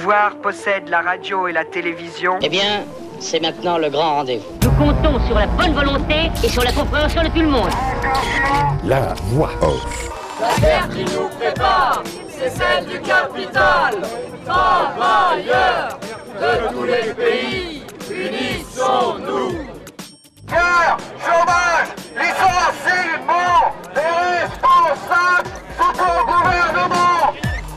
pouvoir possède la radio et la télévision. Eh bien, c'est maintenant le grand rendez-vous. Nous comptons sur la bonne volonté et sur la compréhension de tout le monde. La voix off. La guerre qui nous prépare, c'est celle du capital. Travailleurs de tous les pays, unissons-nous. Guerre, chômage, licenciement, les responsables sont au gouvernement.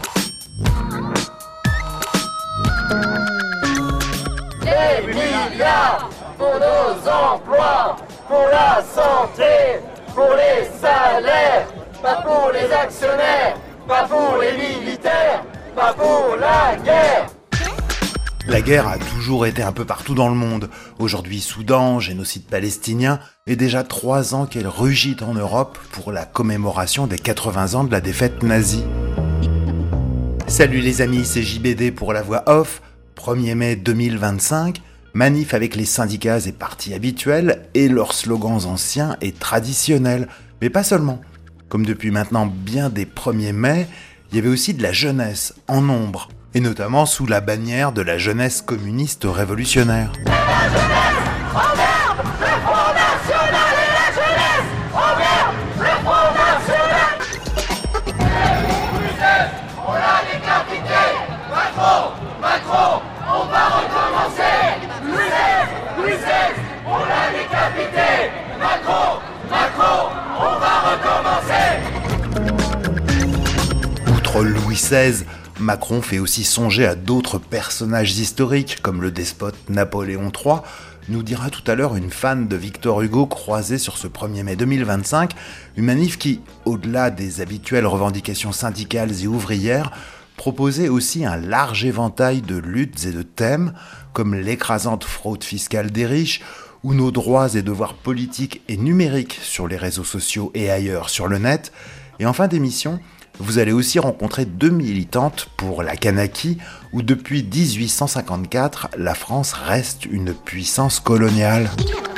Les milliards pour nos emplois, pour la santé, pour les salaires, pas pour les actionnaires, pas pour les militaires, pas pour la guerre. La guerre a toujours été un peu partout dans le monde. Aujourd'hui, Soudan, génocide palestinien, et déjà 3 ans qu'elle rugit en Europe pour la commémoration des 80 ans de la défaite nazie. Salut les amis, c'est JBD pour la voix off. 1er mai 2025, manif avec les syndicats et partis habituels et leurs slogans anciens et traditionnels. Mais pas seulement. Comme depuis maintenant bien des 1er mai, il y avait aussi de la jeunesse en nombre. Et notamment sous la bannière de la jeunesse communiste révolutionnaire. La jeunesse, en verbe, le Front National et la jeunesse, en verbe, le Front National. Louis XVI, on l'a décapité. Macron, on va recommencer. Louis XVI, on l'a décapité. Macron, on va recommencer. Outre Louis XVI, Macron fait aussi songer à d'autres personnages historiques, comme le despote Napoléon III, nous dira tout à l'heure une fan de Victor Hugo croisée sur ce 1er mai 2025, une manif qui, au-delà des habituelles revendications syndicales et ouvrières, proposait aussi un large éventail de luttes et de thèmes, comme l'écrasante fraude fiscale des riches, ou nos droits et devoirs politiques et numériques sur les réseaux sociaux et ailleurs sur le net, et en fin d'émission, vous allez aussi rencontrer 2 militantes pour la Kanaki, où depuis 1854, la France reste une puissance coloniale.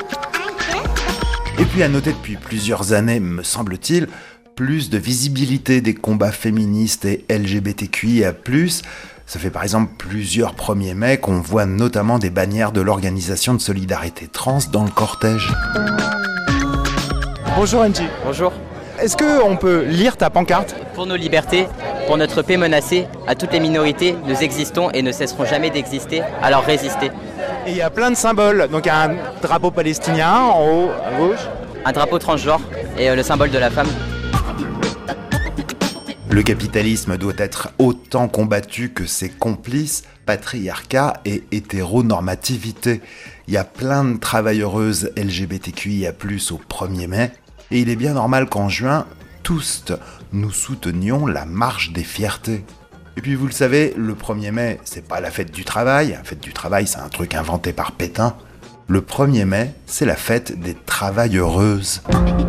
Et puis à noter depuis plusieurs années, me semble-t-il, plus de visibilité des combats féministes et LGBTQIA+. Ça fait par exemple plusieurs 1er mai qu'on voit notamment des bannières de l'Organisation de Solidarité Trans dans le cortège. Bonjour Angie. Bonjour. Est-ce qu'on peut lire ta pancarte ? Pour nos libertés, pour notre paix menacée, à toutes les minorités, nous existons et ne cesserons jamais d'exister, alors résistez. Et il y a plein de symboles, donc il y a un drapeau palestinien en haut, à gauche. Un drapeau transgenre et le symbole de la femme. Le capitalisme doit être autant combattu que ses complices, patriarcat et hétéronormativité. Il y a plein de travailleuses LGBTQIA+, au 1er mai, et il est bien normal qu'en juin, tous, nous soutenions la marche des fiertés. Et puis vous le savez, le 1er mai, c'est pas la fête du travail. La fête du travail, c'est un truc inventé par Pétain. Le 1er mai, c'est la fête des travailleuses.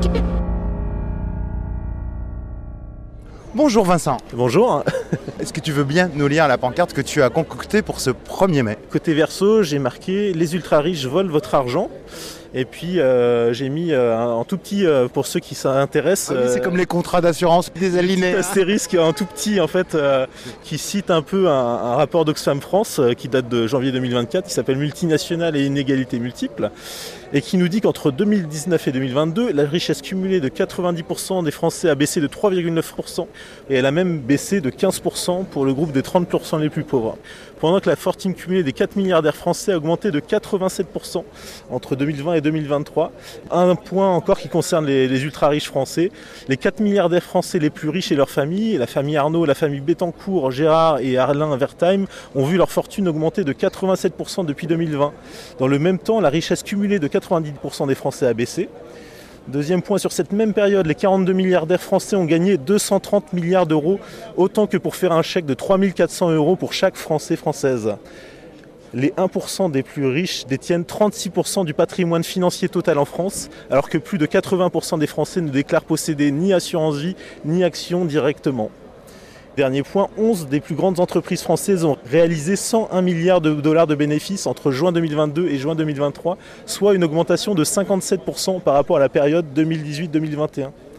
Bonjour Vincent. Bonjour. Est-ce que tu veux bien nous lire la pancarte que tu as concoctée pour ce 1er mai ? Côté verso, j'ai marqué « Les ultra-riches volent votre argent ». Et puis j'ai mis en tout petit pour ceux qui s'intéressent. Ah oui, c'est comme les contrats d'assurance des alinéas. Un astérisque en tout petit en fait qui cite un peu un rapport d'Oxfam France qui date de janvier 2024 qui s'appelle Multinationales et inégalités multiples et qui nous dit qu'entre 2019 et 2022, la richesse cumulée de 90% des Français a baissé de 3,9% et elle a même baissé de 15% pour le groupe des 30% les plus pauvres. Pendant que la fortune cumulée des 4 milliardaires français a augmenté de 87% entre 2020 et 2023. Un point encore qui concerne les ultra-riches français. Les 4 milliardaires français les plus riches et leurs familles, la famille Arnaud, la famille Bettencourt, Gérard et Alain Wertheim, ont vu leur fortune augmenter de 87% depuis 2020. Dans le même temps, la richesse cumulée de 90% des Français a baissé. Deuxième point, sur cette même période, les 42 milliardaires français ont gagné 230 milliards d'euros, autant que pour faire un chèque de 3 400 € pour chaque Français, Française. Les 1% des plus riches détiennent 36% du patrimoine financier total en France, alors que plus de 80% des Français ne déclarent posséder ni assurance vie, ni actions directement. Dernier point, 11 des plus grandes entreprises françaises ont réalisé 101 milliards de dollars de bénéfices entre juin 2022 et juin 2023, soit une augmentation de 57% par rapport à la période 2018-2021.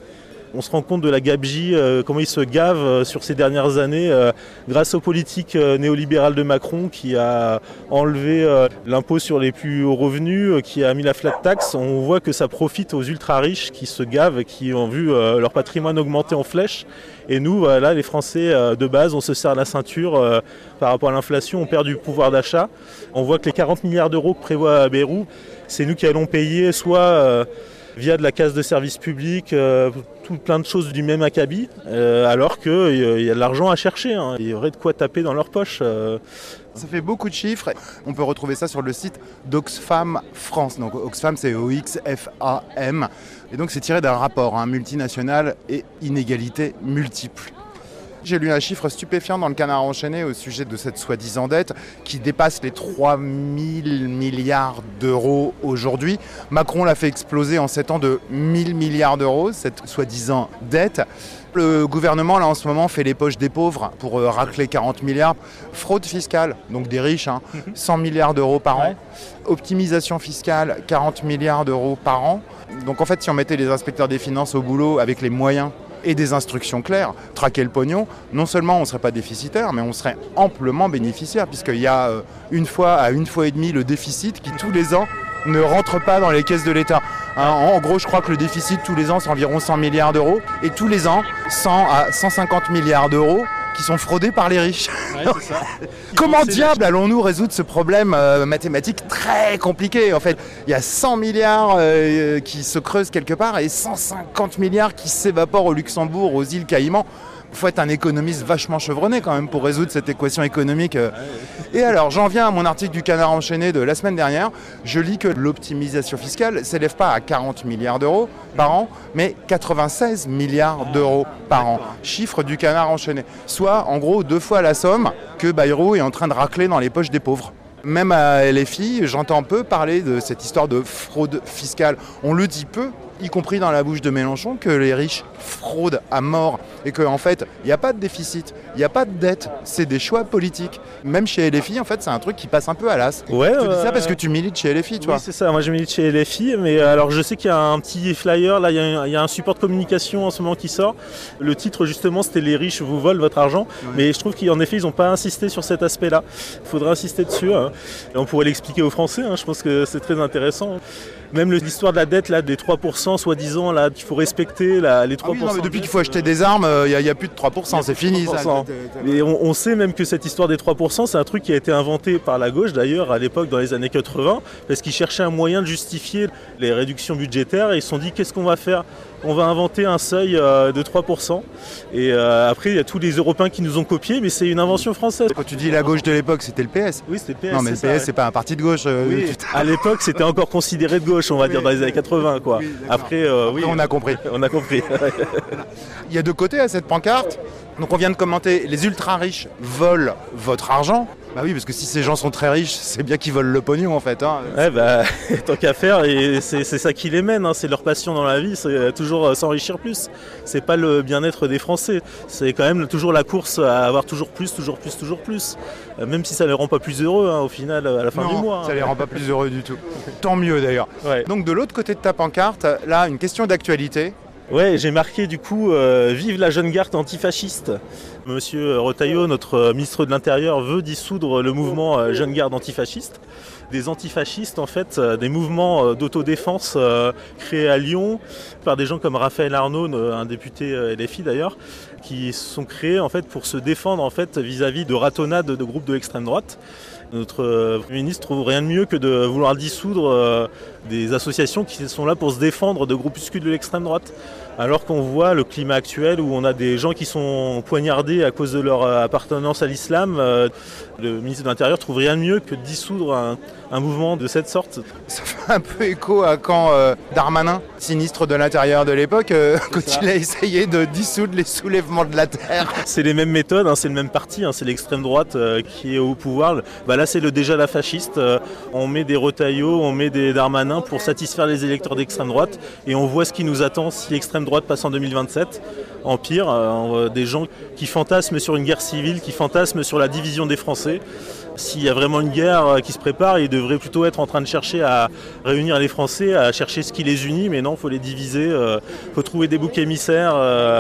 On se rend compte de la gabegie, comment ils se gavent sur ces dernières années grâce aux politiques néolibérales de Macron qui a enlevé l'impôt sur les plus hauts revenus, qui a mis la flat tax. On voit que ça profite aux ultra-riches qui se gavent, qui ont vu leur patrimoine augmenter en flèche. Et nous, là, les Français, de base, on se serre la ceinture par rapport à l'inflation, on perd du pouvoir d'achat. On voit que les 40 milliards d'euros que prévoit Bayrou, c'est nous qui allons payer soit via de la casse de services publics, tout plein de choses du même acabit, alors qu'il y a de l'argent à chercher. Hein. Il y aurait de quoi taper dans leur poche. Ça fait beaucoup de chiffres. On peut retrouver ça sur le site d'Oxfam France. Donc Oxfam, c'est OXFAM. Et donc c'est tiré d'un rapport, multinational et inégalités multiples. J'ai lu un chiffre stupéfiant dans le Canard enchaîné au sujet de cette soi-disant dette qui dépasse les 3 000 milliards d'euros aujourd'hui. Macron l'a fait exploser en 7 ans de 1 000 milliards d'euros, cette soi-disant dette. Le gouvernement, là, en ce moment, fait les poches des pauvres pour racler 40 milliards. Fraude fiscale, donc des riches, 100 milliards d'euros par an. Optimisation fiscale, 40 milliards d'euros par an. Donc en fait, si on mettait les inspecteurs des finances au boulot avec les moyens et des instructions claires, traquer le pognon, non seulement on ne serait pas déficitaire, mais on serait amplement bénéficiaire, puisqu'il y a une fois à une fois et demie le déficit qui, tous les ans, ne rentre pas dans les caisses de l'État. En gros, je crois que le déficit, tous les ans, c'est environ 100 milliards d'euros, et tous les ans, 100 à 150 milliards d'euros qui sont fraudés par les riches. Ouais, c'est ça. Comment diable allons-nous résoudre ce problème mathématique très compliqué? En fait, il y a 100 milliards qui se creusent quelque part et 150 milliards qui s'évaporent au Luxembourg, aux îles Caïmans. Il faut être un économiste vachement chevronné quand même pour résoudre cette équation économique. Et alors, j'en viens à mon article du Canard enchaîné de la semaine dernière. Je lis que l'optimisation fiscale ne s'élève pas à 40 milliards d'euros par an, mais 96 milliards d'euros par an. Chiffre du Canard enchaîné. Soit, en gros, 2 fois la somme que Bayrou est en train de racler dans les poches des pauvres. Même à LFI, j'entends peu parler de cette histoire de fraude fiscale. On le dit peu, y compris dans la bouche de Mélenchon, que les riches fraudent à mort et qu'en fait, il n'y a pas de déficit, il n'y a pas de dette, c'est des choix politiques. Même chez LFI, en fait, c'est un truc qui passe un peu à l'as. Ouais, je te dis ça parce que tu milites chez LFI, toi. Oui, c'est ça, moi je milite chez LFI, mais alors je sais qu'il y a un petit flyer, là, il y a un support de communication en ce moment qui sort. Le titre, justement, c'était « Les riches vous volent votre argent », mais je trouve qu'en effet, ils n'ont pas insisté sur cet aspect-là. Il faudrait insister dessus. Et on pourrait l'expliquer aux Français, je pense que c'est très intéressant. Même l'histoire de la dette, là, des 3%, soi-disant, là, qu'il faut respecter les 3%. Ah oui, non, mais depuis qu'il faut acheter des armes, il n'y a plus de 3%, c'est fini. Ça. Et on sait même que cette histoire des 3%, c'est un truc qui a été inventé par la gauche, d'ailleurs, à l'époque, dans les années 80, parce qu'ils cherchaient un moyen de justifier les réductions budgétaires, et ils se sont dit, qu'est-ce qu'on va faire ? On va inventer un seuil de 3%. Et après, il y a tous les Européens qui nous ont copiés, mais c'est une invention française. Quand tu dis la gauche de l'époque, c'était le PS. Oui, c'était le PS. Non, mais le PS, c'est pas un parti de gauche. Oui. À l'époque, c'était encore considéré de gauche, on va dire, dans les années 80, quoi. Oui, après, on a compris. On a compris. Il y a 2 côtés à cette pancarte. Donc on vient de commenter, les ultra-riches volent votre argent. Bah oui, parce que si ces gens sont très riches, c'est bien qu'ils volent le pognon en fait. Ouais, tant qu'à faire, et c'est ça qui les mène, c'est leur passion dans la vie, c'est toujours s'enrichir plus. C'est pas le bien-être des Français, c'est quand même toujours la course à avoir toujours plus. Même si ça les rend pas plus heureux au final, à la fin du mois. Ça les rend pas plus heureux du tout. Tant mieux d'ailleurs. Ouais. Donc de l'autre côté de ta pancarte, là, une question d'actualité. Ouais, j'ai marqué du coup vive la jeune garde antifasciste. Monsieur Retailleau, notre ministre de l'Intérieur, veut dissoudre le mouvement Jeune Garde antifasciste. Des antifascistes, en fait, des mouvements d'autodéfense créés à Lyon par des gens comme Raphaël Arnaud, un député LFI d'ailleurs, qui sont créés en fait pour se défendre en fait vis-à-vis de ratonnades de groupes de l'extrême droite. Notre Premier ministre trouve rien de mieux que de vouloir dissoudre des associations qui sont là pour se défendre de groupuscules de l'extrême droite. Alors qu'on voit le climat actuel où on a des gens qui sont poignardés à cause de leur appartenance à l'islam, le ministre de l'Intérieur trouve rien de mieux que de dissoudre un mouvement de cette sorte. Ça fait un peu écho à quand Darmanin, ministre de l'Intérieur de l'époque, quand il a essayé de dissoudre les soulèvements de la terre. C'est les mêmes méthodes, c'est le même parti, c'est l'extrême droite qui est au pouvoir. Là c'est déjà la fasciste, on met des Retailleau, on met des Darmanin pour satisfaire les électeurs d'extrême droite et on voit ce qui nous attend si l'extrême droite passe en 2027. En pire, des gens qui fantasment sur une guerre civile, qui fantasment sur la division des Français. S'il y a vraiment une guerre qui se prépare, ils devraient plutôt être en train de chercher à réunir les Français, à chercher ce qui les unit, mais non, il faut les diviser, il faut trouver des boucs émissaires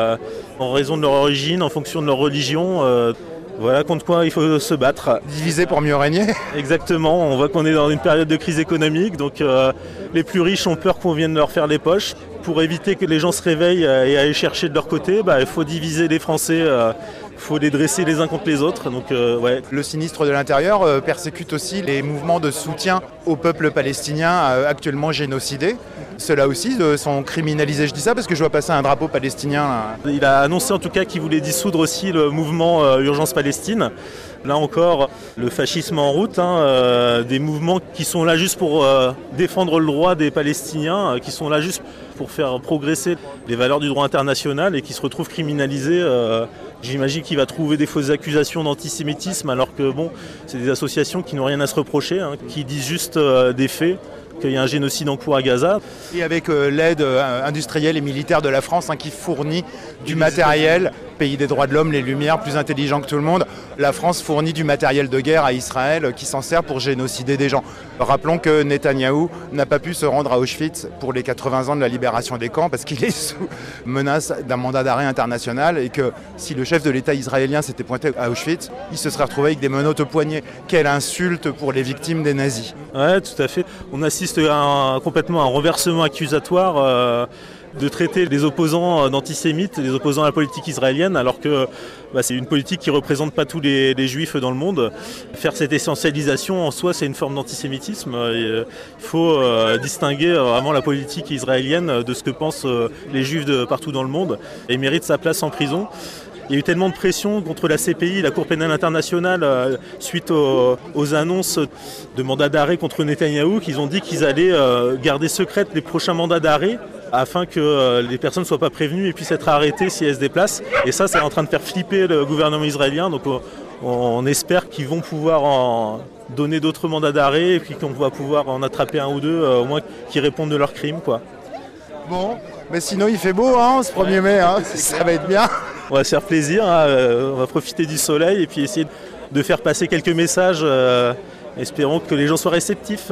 en raison de leur origine, en fonction de leur religion. Voilà contre quoi il faut se battre. Diviser pour mieux régner. Exactement, on voit qu'on est dans une période de crise économique, donc les plus riches ont peur qu'on vienne leur faire les poches. Pour éviter que les gens se réveillent et aillent chercher de leur côté, il faut diviser les Français, il faut les dresser les uns contre les autres. Donc, ouais. Le sinistre de l'Intérieur persécute aussi les mouvements de soutien au peuple palestinien actuellement génocidé. Ceux-là aussi sont criminalisés, je dis ça parce que je vois passer un drapeau palestinien. Là. Il a annoncé en tout cas qu'il voulait dissoudre aussi le mouvement Urgence Palestine. Là encore, le fascisme en route, des mouvements qui sont là juste pour défendre le droit des Palestiniens, qui sont là juste pour faire progresser les valeurs du droit international et qui se retrouvent criminalisés. J'imagine qu'il va trouver des fausses accusations d'antisémitisme alors que c'est des associations qui n'ont rien à se reprocher, qui disent juste des faits. Qu'il y a un génocide en cours à Gaza. Et avec l'aide industrielle et militaire de la France qui fournit du matériel, pays des droits de l'homme, les Lumières, plus intelligents que tout le monde, la France fournit du matériel de guerre à Israël qui s'en sert pour génocider des gens. Rappelons que Netanyahou n'a pas pu se rendre à Auschwitz pour les 80 ans de la libération des camps parce qu'il est sous menace d'un mandat d'arrêt international et que si le chef de l'État israélien s'était pointé à Auschwitz, il se serait retrouvé avec des menottes au poignet. Quelle insulte pour les victimes des nazis. Ouais, tout à fait. On assiste complètement à un renversement accusatoire de traiter les opposants d'antisémites, les opposants à la politique israélienne, alors que c'est une politique qui ne représente pas tous les juifs dans le monde. Faire cette essentialisation en soi, c'est une forme d'antisémitisme. Il faut distinguer vraiment la politique israélienne de ce que pensent les juifs de partout dans le monde et mérite sa place en prison. Il y a eu tellement de pression contre la CPI, la Cour pénale internationale, suite aux annonces de mandats d'arrêt contre Netanyahou, qu'ils ont dit qu'ils allaient garder secrètes les prochains mandats d'arrêt afin que les personnes ne soient pas prévenues et puissent être arrêtées si elles se déplacent. Et ça, c'est en train de faire flipper le gouvernement israélien. Donc on espère qu'ils vont pouvoir en donner d'autres mandats d'arrêt et puis qu'on va pouvoir en attraper un ou deux, au moins qui répondent de leurs crimes, quoi. Bon, mais sinon il fait beau ce 1er mai, ça va être bien. On va se faire plaisir, on va profiter du soleil et puis essayer de faire passer quelques messages, espérons que les gens soient réceptifs.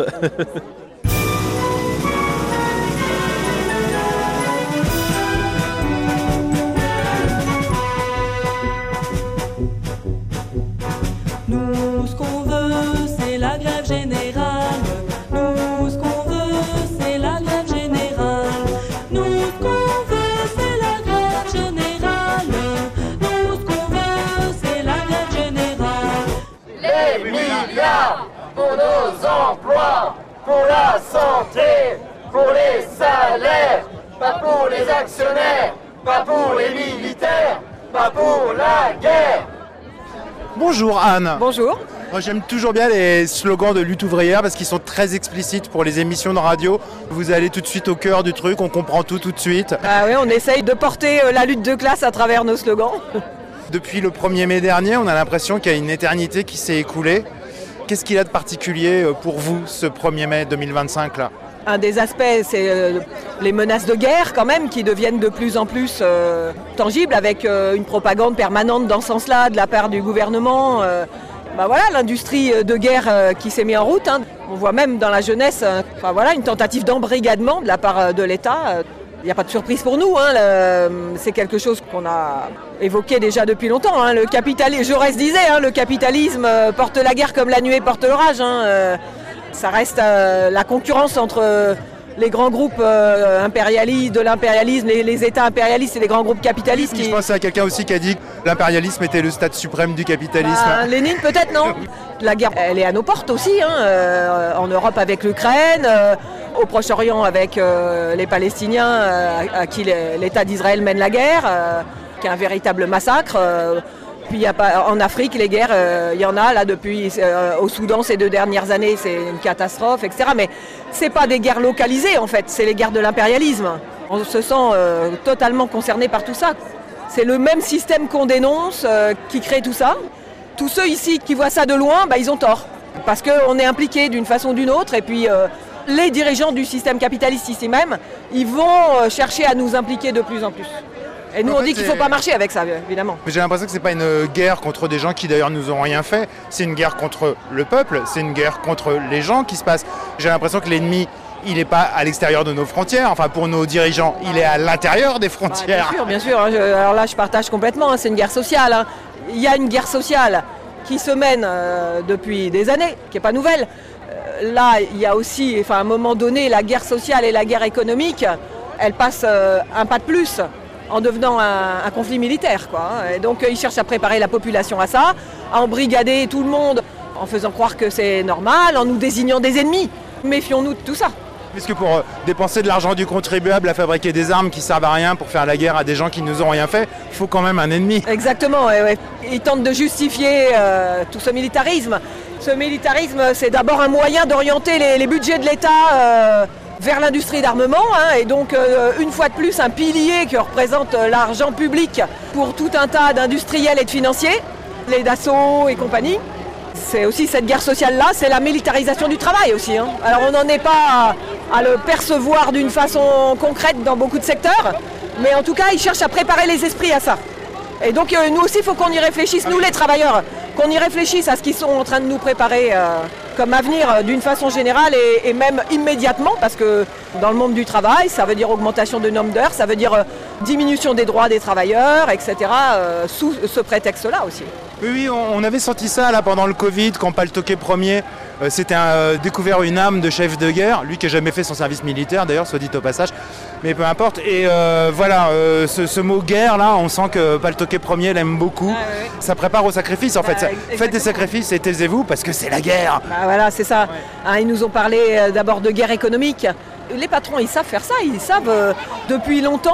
Nous, ce qu'on veut, c'est la grève générale. Nous, ce qu'on veut, c'est la grève générale. Nous, ce qu'on veut, c'est la grève générale. Nous, ce qu'on veut, c'est la grève générale. Les milliards pour nos emplois, pour la santé, pour les salaires, pas pour les actionnaires, pas pour les militaires, pas pour la guerre. Bonjour Anne. Bonjour. Moi, j'aime toujours bien les slogans de lutte ouvrière parce qu'ils sont très explicites pour les émissions de radio. Vous allez tout de suite au cœur du truc, on comprend tout de suite. Ah oui, on essaye de porter la lutte de classe à travers nos slogans. Depuis le 1er mai dernier, on a l'impression qu'il y a une éternité qui s'est écoulée. Qu'est-ce qu'il y a de particulier pour vous ce 1er mai 2025 là ? Un des aspects, c'est les menaces de guerre quand même qui deviennent de plus en plus tangibles avec une propagande permanente dans ce sens-là de la part du gouvernement. Voilà, l'industrie de guerre qui s'est mise en route. On voit même dans la jeunesse une tentative d'embrigadement de la part de l'État. Il n'y a pas de surprise pour nous. C'est quelque chose qu'on a évoqué déjà depuis longtemps. Le capitalisme, Jaurès disait, le capitalisme porte la guerre comme la nuée porte l'orage. Ça reste la concurrence entre les grands groupes impérialistes, de l'impérialisme, les États impérialistes et les grands groupes capitalistes. Je pense à quelqu'un aussi qui a dit que l'impérialisme était le stade suprême du capitalisme. Lénine peut-être, non. La guerre, elle est à nos portes aussi, en Europe avec l'Ukraine, au Proche-Orient avec les Palestiniens à qui l'État d'Israël mène la guerre, qui est un véritable massacre. Puis en Afrique, les guerres, il y en a là depuis au Soudan ces 2 dernières années, c'est une catastrophe, etc. Mais c'est pas des guerres localisées en fait, c'est les guerres de l'impérialisme. On se sent totalement concerné par tout ça. C'est le même système qu'on dénonce qui crée tout ça. Tous ceux ici qui voient ça de loin, ils ont tort. Parce qu'on est impliqués d'une façon ou d'une autre. Et puis les dirigeants du système capitaliste ici même, ils vont chercher à nous impliquer de plus en plus. Et nous, on dit qu'il ne faut pas marcher avec ça, évidemment. Mais j'ai l'impression que c'est pas une guerre contre des gens qui d'ailleurs nous ont rien fait. C'est une guerre contre le peuple, c'est une guerre contre les gens qui se passe. J'ai l'impression que l'ennemi, il n'est pas à l'extérieur de nos frontières. Enfin, pour nos dirigeants, il est à l'intérieur des frontières. Bien sûr. Alors là, je partage complètement. C'est une guerre sociale. Il y a une guerre sociale qui se mène depuis des années, qui n'est pas nouvelle. Là, il y a aussi, à un moment donné, la guerre sociale et la guerre économique, elles passent un pas de plus en devenant un conflit militaire, quoi. Et donc, ils cherchent à préparer la population à ça, à embrigader tout le monde en faisant croire que c'est normal, en nous désignant des ennemis. Méfions-nous de tout ça. Puisque pour dépenser de l'argent du contribuable à fabriquer des armes qui servent à rien pour faire la guerre à des gens qui ne nous ont rien fait, il faut quand même un ennemi. Exactement, ouais. Ils tentent de justifier tout ce militarisme. Ce militarisme, c'est d'abord un moyen d'orienter les budgets de l'État vers l'industrie d'armement, et donc une fois de plus un pilier qui représente l'argent public pour tout un tas d'industriels et de financiers, les Dassault et compagnie. C'est aussi cette guerre sociale-là, c'est la militarisation du travail aussi. Alors on n'en est pas à le percevoir d'une façon concrète dans beaucoup de secteurs, mais en tout cas ils cherchent à préparer les esprits à ça. Et donc nous aussi il faut qu'on y réfléchisse, nous les travailleurs, qu'on y réfléchisse à ce qu'ils sont en train de nous préparer comme avenir d'une façon générale et même immédiatement, parce que dans le monde du travail, ça veut dire augmentation de nombre d'heures, ça veut dire diminution des droits des travailleurs, etc. Sous ce prétexte-là aussi. Oui, on avait senti ça là pendant le Covid, quand Paltoquet Ier s'était découvert une âme de chef de guerre, lui qui n'a jamais fait son service militaire d'ailleurs, soit dit au passage, mais peu importe. Et voilà, ce mot guerre là, on sent que Paltoquet Ier l'aime beaucoup. Ouais. Ça prépare au sacrifice en fait. Faites des sacrifices et taisez-vous parce que c'est la guerre. Voilà, c'est ça. Ils nous ont parlé d'abord de guerre économique. Les patrons, ils savent faire ça, ils savent depuis longtemps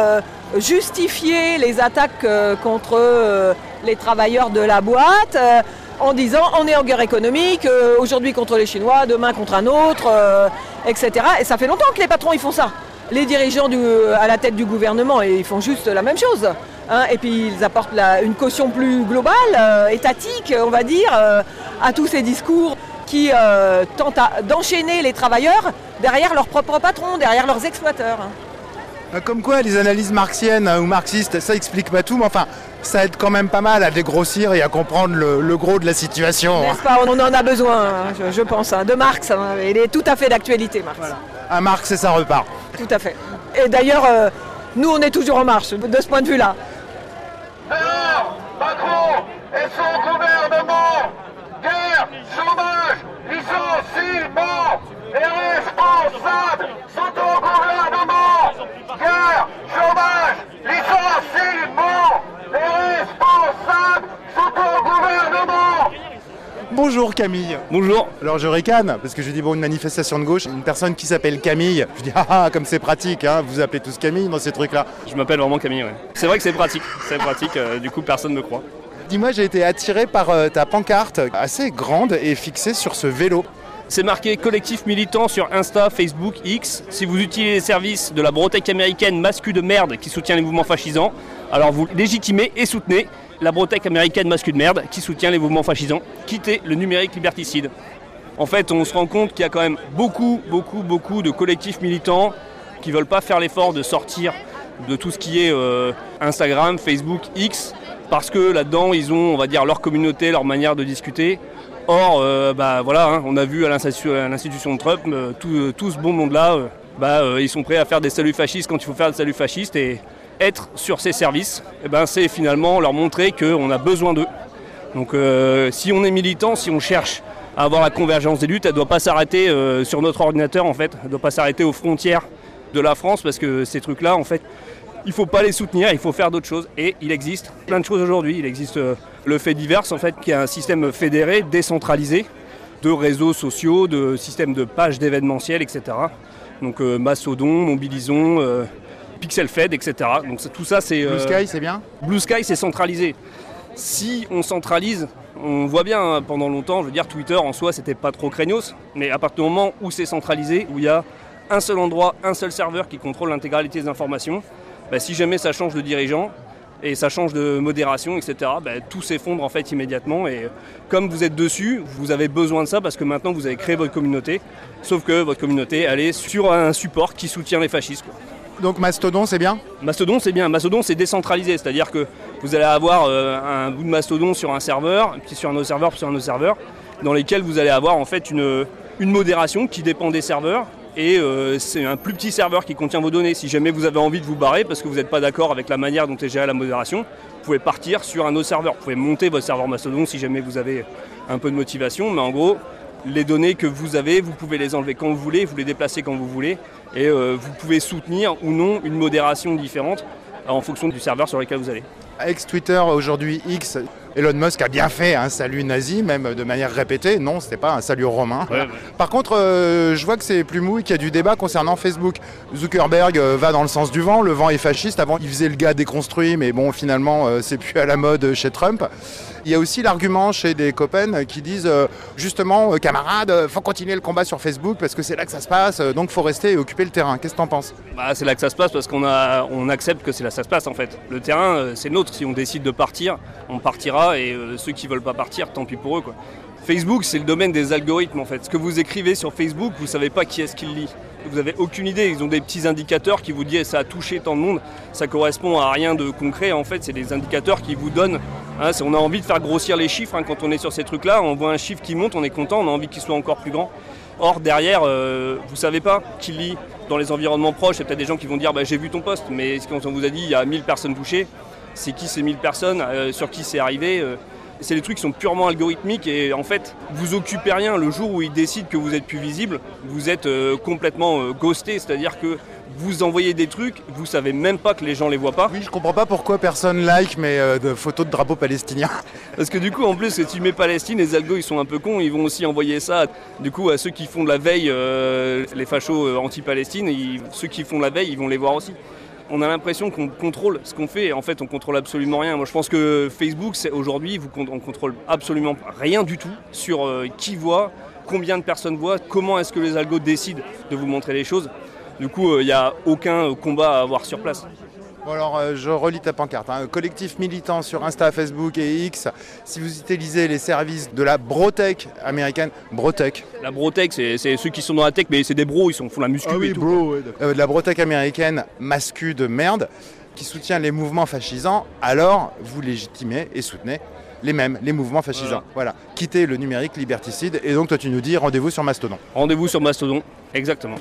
justifier les attaques contre les travailleurs de la boîte en disant on est en guerre économique, aujourd'hui contre les Chinois, demain contre un autre, etc. Et ça fait longtemps que les patrons ils font ça. Les dirigeants à la tête du gouvernement, ils font juste la même chose. Et puis ils apportent une caution plus globale, étatique, on va dire, à tous ces discours qui tentent d'enchaîner les travailleurs derrière leurs propres patrons, derrière leurs exploiteurs. Comme quoi, les analyses marxiennes ou marxistes, ça explique pas tout, mais enfin, ça aide quand même pas mal à dégrossir et à comprendre le gros de la situation. N'est-ce pas ? On en a besoin, je pense, de Marx. Il est tout à fait d'actualité, Marx. Voilà. Un Marx et ça repart. Tout à fait. Et d'ailleurs, nous, on est toujours en marche, de ce point de vue-là. Alors, Macron et son gouvernement, guerre, chômage, licenciement, les responsables sont au gouvernement. Guerre, chômage, licenciement, les responsables sont au gouvernement. Bonjour Camille. Bonjour. Alors je ricane, parce que je dis bon, une manifestation de gauche, une personne qui s'appelle Camille, je dis comme c'est pratique, vous appelez tous Camille dans ces trucs-là. Je m'appelle vraiment Camille, ouais. C'est vrai que c'est pratique, du coup personne ne me croit. Dis-moi, j'ai été attiré par ta pancarte assez grande et fixée sur ce vélo. C'est marqué collectif militant sur Insta, Facebook, X. Si vous utilisez les services de la Brotec américaine Mascu de merde qui soutient les mouvements fascisants, alors vous légitimez et soutenez la Brotec américaine Mascu de merde qui soutient les mouvements fascisants. Quittez le numérique liberticide. En fait, on se rend compte qu'il y a quand même beaucoup de collectifs militants qui veulent pas faire l'effort de sortir de tout ce qui est Instagram, Facebook, X, parce que là-dedans, ils ont, on va dire, leur communauté, leur manière de discuter. Or, on a vu à l'institution de Trump, tout ce bon monde-là, ils sont prêts à faire des saluts fascistes quand il faut faire des saluts fascistes, et être sur ces services, c'est finalement leur montrer qu'on a besoin d'eux. Donc si on est militant, si on cherche à avoir la convergence des luttes, elle ne doit pas s'arrêter sur notre ordinateur en fait, elle ne doit pas s'arrêter aux frontières de la France, parce que ces trucs-là, en fait, il ne faut pas les soutenir, il faut faire d'autres choses. Et il existe plein de choses aujourd'hui. Il existe le fait divers, en fait, qui est un système fédéré, décentralisé, de réseaux sociaux, de systèmes de pages d'événementiel, etc. Donc Mastodon, Mobilisons, PixelFed, etc. Donc tout ça, c'est... Blue Sky, c'est bien ? Blue Sky, c'est centralisé. Si on centralise, on voit bien, pendant longtemps, je veux dire, Twitter en soi, c'était pas trop craignos, mais à partir du moment où c'est centralisé, où il y a un seul endroit, un seul serveur qui contrôle l'intégralité des informations, si jamais ça change de dirigeant et ça change de modération, etc., tout s'effondre en fait immédiatement. Et comme vous êtes dessus, vous avez besoin de ça parce que maintenant vous avez créé votre communauté, sauf que votre communauté, elle est sur un support qui soutient les fascistes, quoi. Donc Mastodon, c'est bien ? Mastodon, c'est bien. Mastodon, c'est décentralisé, c'est-à-dire que vous allez avoir un bout de Mastodon sur un serveur, puis sur un autre serveur, puis sur un autre serveur, dans lesquels vous allez avoir en fait une modération qui dépend des serveurs. Et c'est un plus petit serveur qui contient vos données. Si jamais vous avez envie de vous barrer parce que vous n'êtes pas d'accord avec la manière dont est gérée la modération, vous pouvez partir sur un autre serveur. Vous pouvez monter votre serveur Mastodon si jamais vous avez un peu de motivation, mais en gros, les données que vous avez, vous pouvez les enlever quand vous voulez, vous les déplacer quand vous voulez, et vous pouvez soutenir ou non une modération différente en fonction du serveur sur lequel vous allez. Ex-Twitter, aujourd'hui X, Elon Musk a bien fait un salut nazi, même de manière répétée. Non, c'était pas un salut romain. Ouais. Par contre, je vois que c'est plus mou et qu'il y a du débat concernant Facebook. Zuckerberg va dans le sens du vent. Le vent est fasciste. Avant, il faisait le gars déconstruit, mais bon, finalement, c'est plus à la mode chez Trump. Il y a aussi l'argument chez des copains qui disent justement, camarades, faut continuer le combat sur Facebook parce que c'est là que ça se passe, donc faut rester et occuper le terrain. Qu'est-ce que t'en penses ? C'est là que ça se passe parce qu'on accepte que c'est là que ça se passe en fait. Le terrain, c'est nôtre. Si on décide de partir, on partira et ceux qui veulent pas partir, tant pis pour eux, quoi. Facebook, c'est le domaine des algorithmes en fait. Ce que vous écrivez sur Facebook, vous savez pas qui est-ce qui le lit. Vous avez aucune idée. Ils ont des petits indicateurs qui vous disent ça a touché tant de monde. Ça correspond à rien de concret en fait. C'est des indicateurs qui vous donnent. On a envie de faire grossir les chiffres quand on est sur ces trucs-là. On voit un chiffre qui monte, on est content, on a envie qu'il soit encore plus grand. Or derrière, vous savez pas qui le lit. Dans les environnements proches, il y a peut-être des gens qui vont dire j'ai vu ton post, mais quand on vous a dit il y a 1000 personnes touchées, c'est qui ces 1000 personnes, sur qui c'est arrivé c'est des trucs qui sont purement algorithmiques et en fait, vous occupez rien. Le jour où ils décident que vous êtes plus visible, vous êtes complètement ghosté, c'est-à-dire que vous envoyez des trucs, vous savez même pas que les gens les voient pas. Oui, je comprends pas pourquoi personne like de photos de drapeau palestinien. Parce que du coup, en plus, si tu mets Palestine, les algos ils sont un peu cons, ils vont aussi envoyer ça du coup à ceux qui font de la veille, les fachos anti-Palestine, ceux qui font de la veille, ils vont les voir aussi. On a l'impression qu'on contrôle ce qu'on fait et en fait on contrôle absolument rien. Moi je pense que Facebook aujourd'hui on contrôle absolument rien du tout sur qui voit, combien de personnes voient, comment est-ce que les algos décident de vous montrer les choses. Du coup il n'y a aucun combat à avoir sur place. Bon alors je relis ta pancarte, collectif militant sur Insta, Facebook et X. Si vous utilisez les services de la Brotech américaine, Brotech. La Brotech c'est ceux qui sont dans la tech mais c'est des bros, ils font la muscu et tout. Bro, ouais. De la Brotech américaine mascu de merde qui soutient les mouvements fascisants, alors vous légitimez et soutenez les mouvements fascisants. Voilà. Quittez le numérique liberticide et donc toi tu nous dis rendez-vous sur Mastodon. Rendez-vous sur Mastodon, exactement.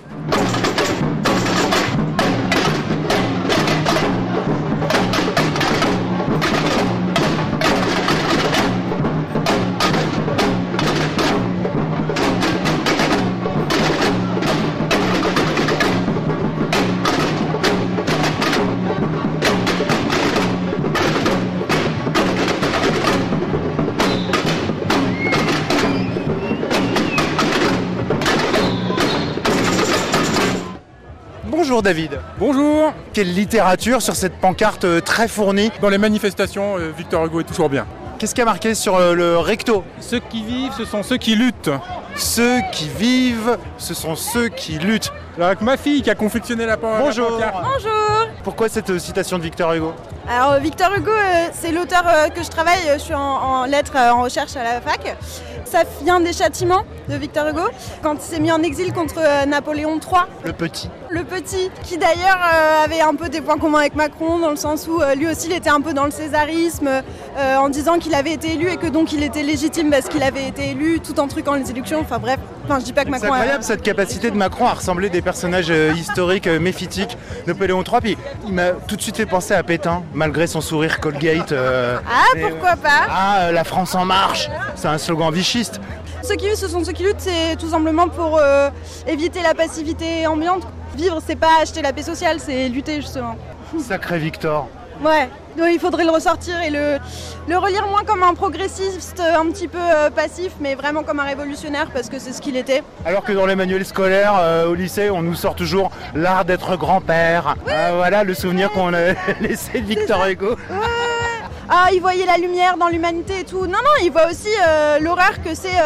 Bonjour David. Bonjour. Quelle littérature sur cette pancarte très fournie. Dans les manifestations, Victor Hugo est toujours bien. Qu'est-ce qui a marqué sur le recto ? Ceux qui vivent, ce sont ceux qui luttent. Ceux qui vivent, ce sont ceux qui luttent. Avec ma fille qui a confectionné la pancarte. Bonjour. Bonjour. Pourquoi cette citation de Victor Hugo ? Alors Victor Hugo, c'est l'auteur que je travaille, je suis en lettres, en recherche à la fac. Ça vient des châtiments de Victor Hugo, quand il s'est mis en exil contre Napoléon III. Le petit. Le petit, qui d'ailleurs avait un peu des points communs avec Macron, dans le sens où lui aussi il était un peu dans le césarisme, en disant qu'il avait été élu et que donc il était légitime parce qu'il avait été élu, tout en truquant les élections, enfin bref. Enfin, je dis pas que Macron. C'est incroyable cette capacité de Macron à ressembler des personnages historiques méphitique. Napoléon III, puis il m'a tout de suite fait penser à Pétain, malgré son sourire Colgate. Pourquoi pas ? La France en marche, c'est un slogan vichiste. Ceux qui vivent, ce sont ceux qui luttent, c'est tout simplement pour éviter la passivité ambiante. Vivre, c'est pas acheter la paix sociale, c'est lutter justement. Sacré Victor. Ouais, donc il faudrait le ressortir et le relire moins comme un progressiste un petit peu passif, mais vraiment comme un révolutionnaire parce que c'est ce qu'il était. Alors que dans les manuels scolaires au lycée, on nous sort toujours l'art d'être grand-père. Oui. Voilà le souvenir qu'on a laissé de Victor Hugo. Ouais. Il voyait la lumière dans l'humanité et tout. Non, il voit aussi l'horreur que c'est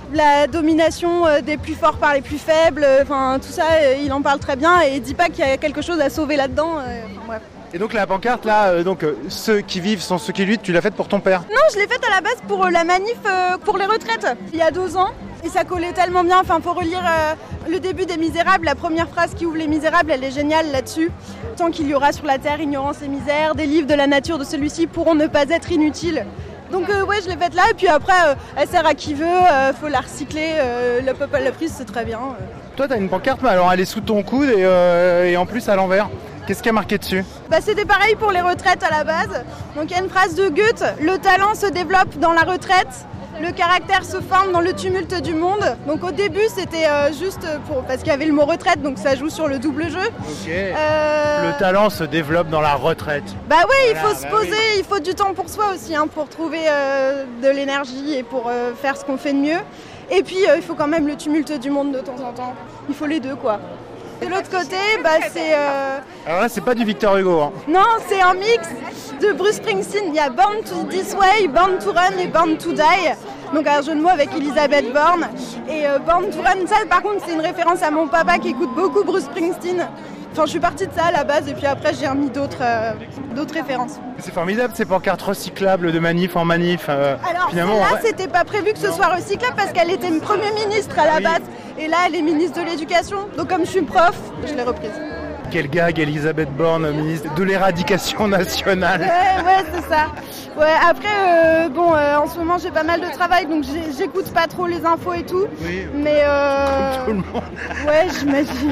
la domination des plus forts par les plus faibles. Enfin, tout ça, il en parle très bien et il dit pas qu'il y a quelque chose à sauver là-dedans. Bref. Et donc la pancarte là, ceux qui vivent sont ceux qui luttent, tu l'as faite pour ton père ? Non, je l'ai faite à la base pour la manif pour les retraites. Il y a 2 ans, Et ça collait tellement bien, enfin faut relire le début des Misérables, la première phrase qui ouvre les Misérables, elle est géniale là-dessus. Tant qu'il y aura sur la terre ignorance et misère, des livres de la nature de celui-ci pourront ne pas être inutiles. Donc ouais, je l'ai faite là, et puis après, elle sert à qui veut, faut la recycler, le peuple l'a prise, c'est très bien. Toi, t'as une pancarte, mais alors elle est sous ton coude et en plus à l'envers. Qu'est-ce qui est marqué dessus ? C'était pareil pour les retraites à la base. Donc il y a une phrase de Goethe, le talent se développe dans la retraite. Le caractère se forme dans le tumulte du monde. Donc au début c'était juste parce qu'il y avait le mot retraite, donc ça joue sur le double jeu. Ok. Le talent se développe dans la retraite. Bah oui, il faut se poser, il faut du temps pour soi aussi, pour trouver de l'énergie et pour faire ce qu'on fait de mieux. Et puis il faut quand même le tumulte du monde de temps en temps. Il faut les deux quoi. De l'autre côté, c'est... Alors là, c'est pas du Victor Hugo. Hein. Non, c'est un mix de Bruce Springsteen. Il y a Born to This Way, Born to Run et Born to Die. Donc un jeu de mots avec Elizabeth Born. Et Born to Run, ça par contre, c'est une référence à mon papa qui écoute beaucoup Bruce Springsteen. Enfin, je suis partie de ça à la base et puis après j'ai remis d'autres références. C'est formidable ces pancartes recyclables de manif en manif. Alors finalement, là, c'était pas prévu que ce soit recyclable parce qu'elle était Premier ministre à la base. Et là, elle est ministre de l'Éducation. Donc comme je suis prof, je l'ai reprise. Quel gag, Elisabeth Borne, ministre de l'Éradication nationale. Ouais, c'est ça. Ouais, après, en ce moment, j'ai pas mal de travail, donc j'écoute pas trop les infos et tout. Oui, mais comme tout le monde. Ouais, j'imagine.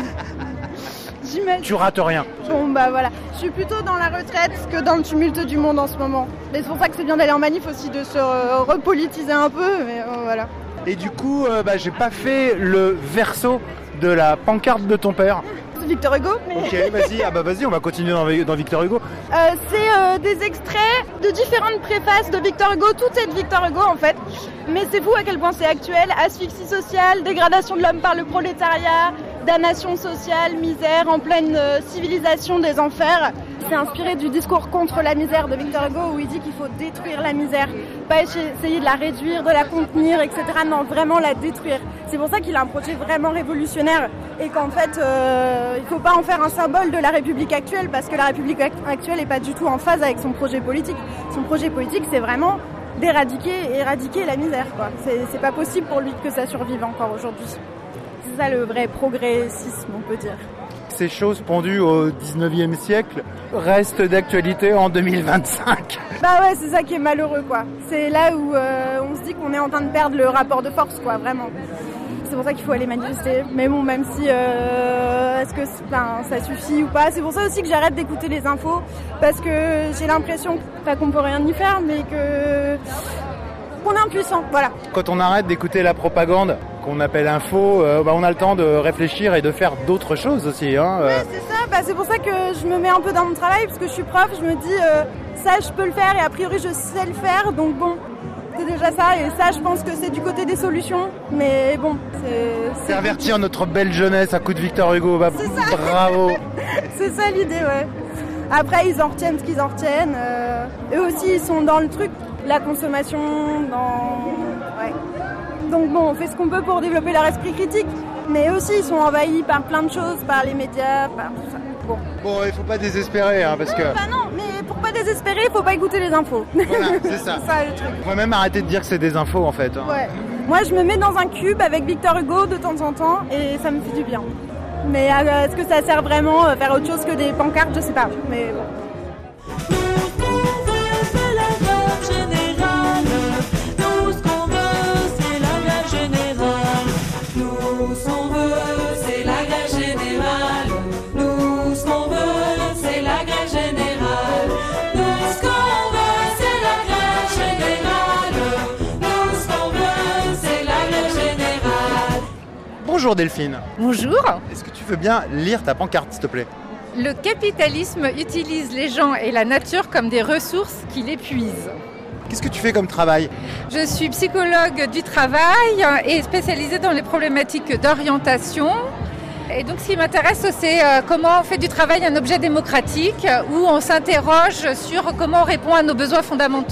Tu rates rien. Bon, voilà. Je suis plutôt dans la retraite que dans le tumulte du monde en ce moment. Mais c'est pour ça que c'est bien d'aller en manif aussi, de se repolitiser un peu, mais voilà. Et du coup, j'ai pas fait le verso de la pancarte de ton père. Victor Hugo. Mais... Ok, vas-y, vas-y, on va continuer dans Victor Hugo. C'est des extraits de différentes préfaces de Victor Hugo. Tout est de Victor Hugo en fait. Mais c'est fou à quel point c'est actuel. Asphyxie sociale, dégradation de l'homme par le prolétariat, damnation sociale, misère en pleine civilisation des enfers. C'est inspiré du discours contre la misère de Victor Hugo où il dit qu'il faut détruire la misère, pas essayer de la réduire, de la contenir, etc. Non, vraiment la détruire. C'est pour ça qu'il a un projet vraiment révolutionnaire et qu'en fait, il ne faut pas en faire un symbole de la République actuelle parce que la République actuelle n'est pas du tout en phase avec son projet politique. Son projet politique, c'est vraiment éradiquer la misère, quoi. C'est pas possible pour lui que ça survive encore aujourd'hui. C'est ça le vrai progressisme, on peut dire. Ces choses pondues au 19e siècle restent d'actualité en 2025. Ouais, c'est ça qui est malheureux, quoi. C'est là où on se dit qu'on est en train de perdre le rapport de force, quoi, vraiment. C'est pour ça qu'il faut aller manifester. Mais bon, même si est-ce que ça suffit ou pas. C'est pour ça aussi que j'arrête d'écouter les infos parce que j'ai l'impression qu'on peut rien y faire, mais qu'on est impuissant, voilà. Quand on arrête d'écouter la propagande qu'on appelle info, on a le temps de réfléchir et de faire d'autres choses aussi. Ouais, c'est ça. C'est pour ça que je me mets un peu dans mon travail parce que je suis prof. Je me dis ça, je peux le faire et a priori je sais le faire. Donc bon, c'est déjà ça. Et ça, je pense que c'est du côté des solutions. Mais bon, c'est pervertir notre belle jeunesse à coup de Victor Hugo. C'est ça. Bravo. C'est ça l'idée, ouais. Après, ils en retiennent ce qu'ils en retiennent. Eux aussi, ils sont dans le truc, la consommation, ouais. Donc bon, on fait ce qu'on peut pour développer leur esprit critique, mais aussi ils sont envahis par plein de choses, par les médias, par tout ça. Bon, il faut pas désespérer, parce que... non, mais pour pas désespérer, il faut pas écouter les infos. Voilà, c'est ça. C'est ça le truc. On va même arrêter de dire que c'est des infos en fait. Ouais. Moi, je me mets dans un cube avec Victor Hugo de temps en temps et ça me fait du bien. Mais est-ce que ça sert vraiment à faire autre chose que des pancartes? Je sais pas, mais bon. Bonjour Delphine. Bonjour. Est-ce que tu veux bien lire ta pancarte, s'il te plaît? Le capitalisme utilise les gens et la nature comme des ressources qui l'épuisent. Qu'est-ce que tu fais comme travail? Je suis psychologue du travail et spécialisée dans les problématiques d'orientation. Et donc ce qui m'intéresse, c'est comment on fait du travail un objet démocratique où on s'interroge sur comment on répond à nos besoins fondamentaux.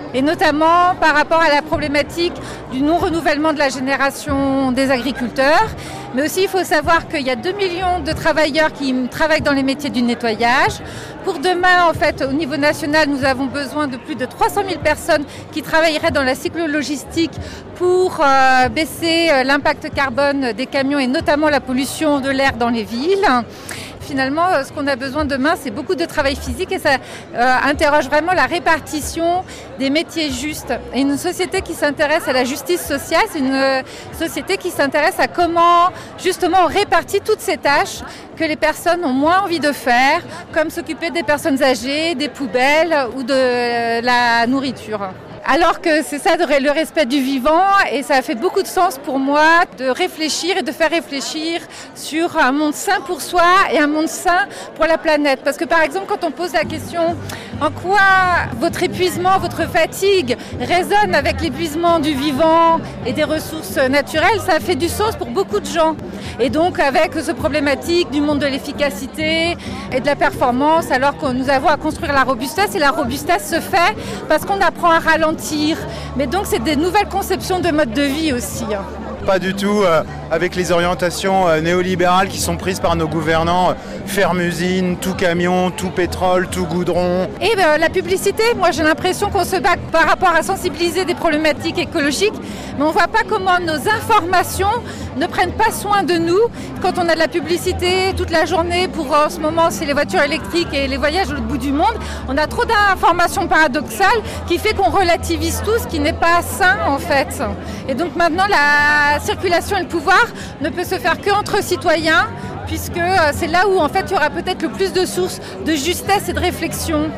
et notamment par rapport à la problématique du non-renouvellement de la génération des agriculteurs. Mais aussi, il faut savoir qu'il y a 2 millions de travailleurs qui travaillent dans les métiers du nettoyage. Pour demain, en fait, au niveau national, nous avons besoin de plus de 300 000 personnes qui travailleraient dans la cyclo-logistique pour baisser l'impact carbone des camions et notamment la pollution de l'air dans les villes. Finalement, ce qu'on a besoin demain, c'est beaucoup de travail physique et ça interroge vraiment la répartition des métiers justes. Et une société qui s'intéresse à la justice sociale, c'est une société qui s'intéresse à comment justement on répartit toutes ces tâches que les personnes ont moins envie de faire, comme s'occuper des personnes âgées, des poubelles ou de la nourriture. Alors que c'est ça le respect du vivant et ça a fait beaucoup de sens pour moi de réfléchir et de faire réfléchir sur un monde sain pour soi et un monde sain pour la planète. Parce que par exemple quand on pose la question en quoi votre épuisement, votre fatigue résonne avec l'épuisement du vivant et des ressources naturelles, ça a fait du sens pour beaucoup de gens. Et donc avec ce problématique du monde de l'efficacité et de la performance alors que nous avons à construire la robustesse et la robustesse se fait parce qu'on apprend à ralentir. Mais donc c'est des nouvelles conceptions de mode de vie aussi. Pas du tout avec les orientations néolibérales qui sont prises par nos gouvernants. Ferme-usine, tout camion, tout pétrole, tout goudron. Et la publicité, moi j'ai l'impression qu'on se bat par rapport à sensibiliser des problématiques écologiques, mais on ne voit pas comment nos informations ne prennent pas soin de nous. Quand on a de la publicité toute la journée pour en ce moment c'est les voitures électriques et les voyages au bout du monde, on a trop d'informations paradoxales qui fait qu'on relativise tout ce qui n'est pas sain en fait. Et donc maintenant la circulation et le pouvoir ne peut se faire qu'entre citoyens puisque c'est là où en fait il y aura peut-être le plus de sources de justesse et de réflexion.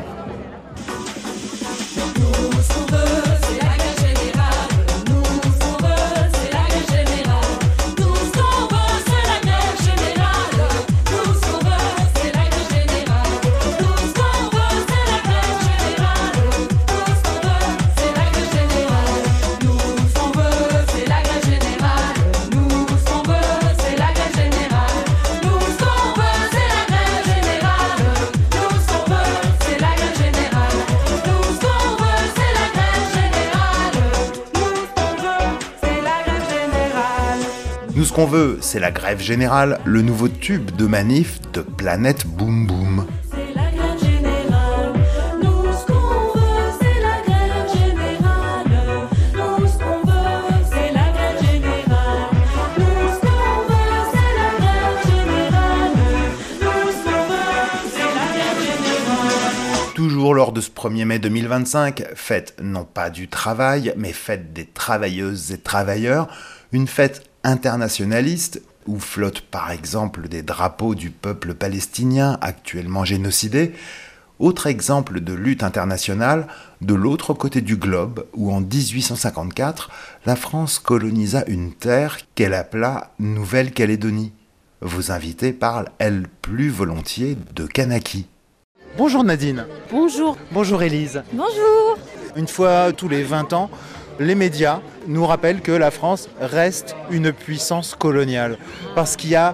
Nous, ce qu'on veut, c'est la grève générale, le nouveau tube de manif de Planète Boum Boum. Toujours lors de ce 1er mai 2025, fête non pas du travail, mais fête des travailleuses et travailleurs, une fête internationaliste où flottent par exemple des drapeaux du peuple palestinien actuellement génocidé. Autre exemple de lutte internationale, de l'autre côté du globe, où en 1854, la France colonisa une terre qu'elle appela Nouvelle-Calédonie. Vos invités parlent, elles, plus volontiers de Kanaki. Bonjour Nadine. Bonjour. Bonjour Élise. Bonjour. Une fois tous les 20 ans, les médias nous rappellent que la France reste une puissance coloniale. Parce qu'il y a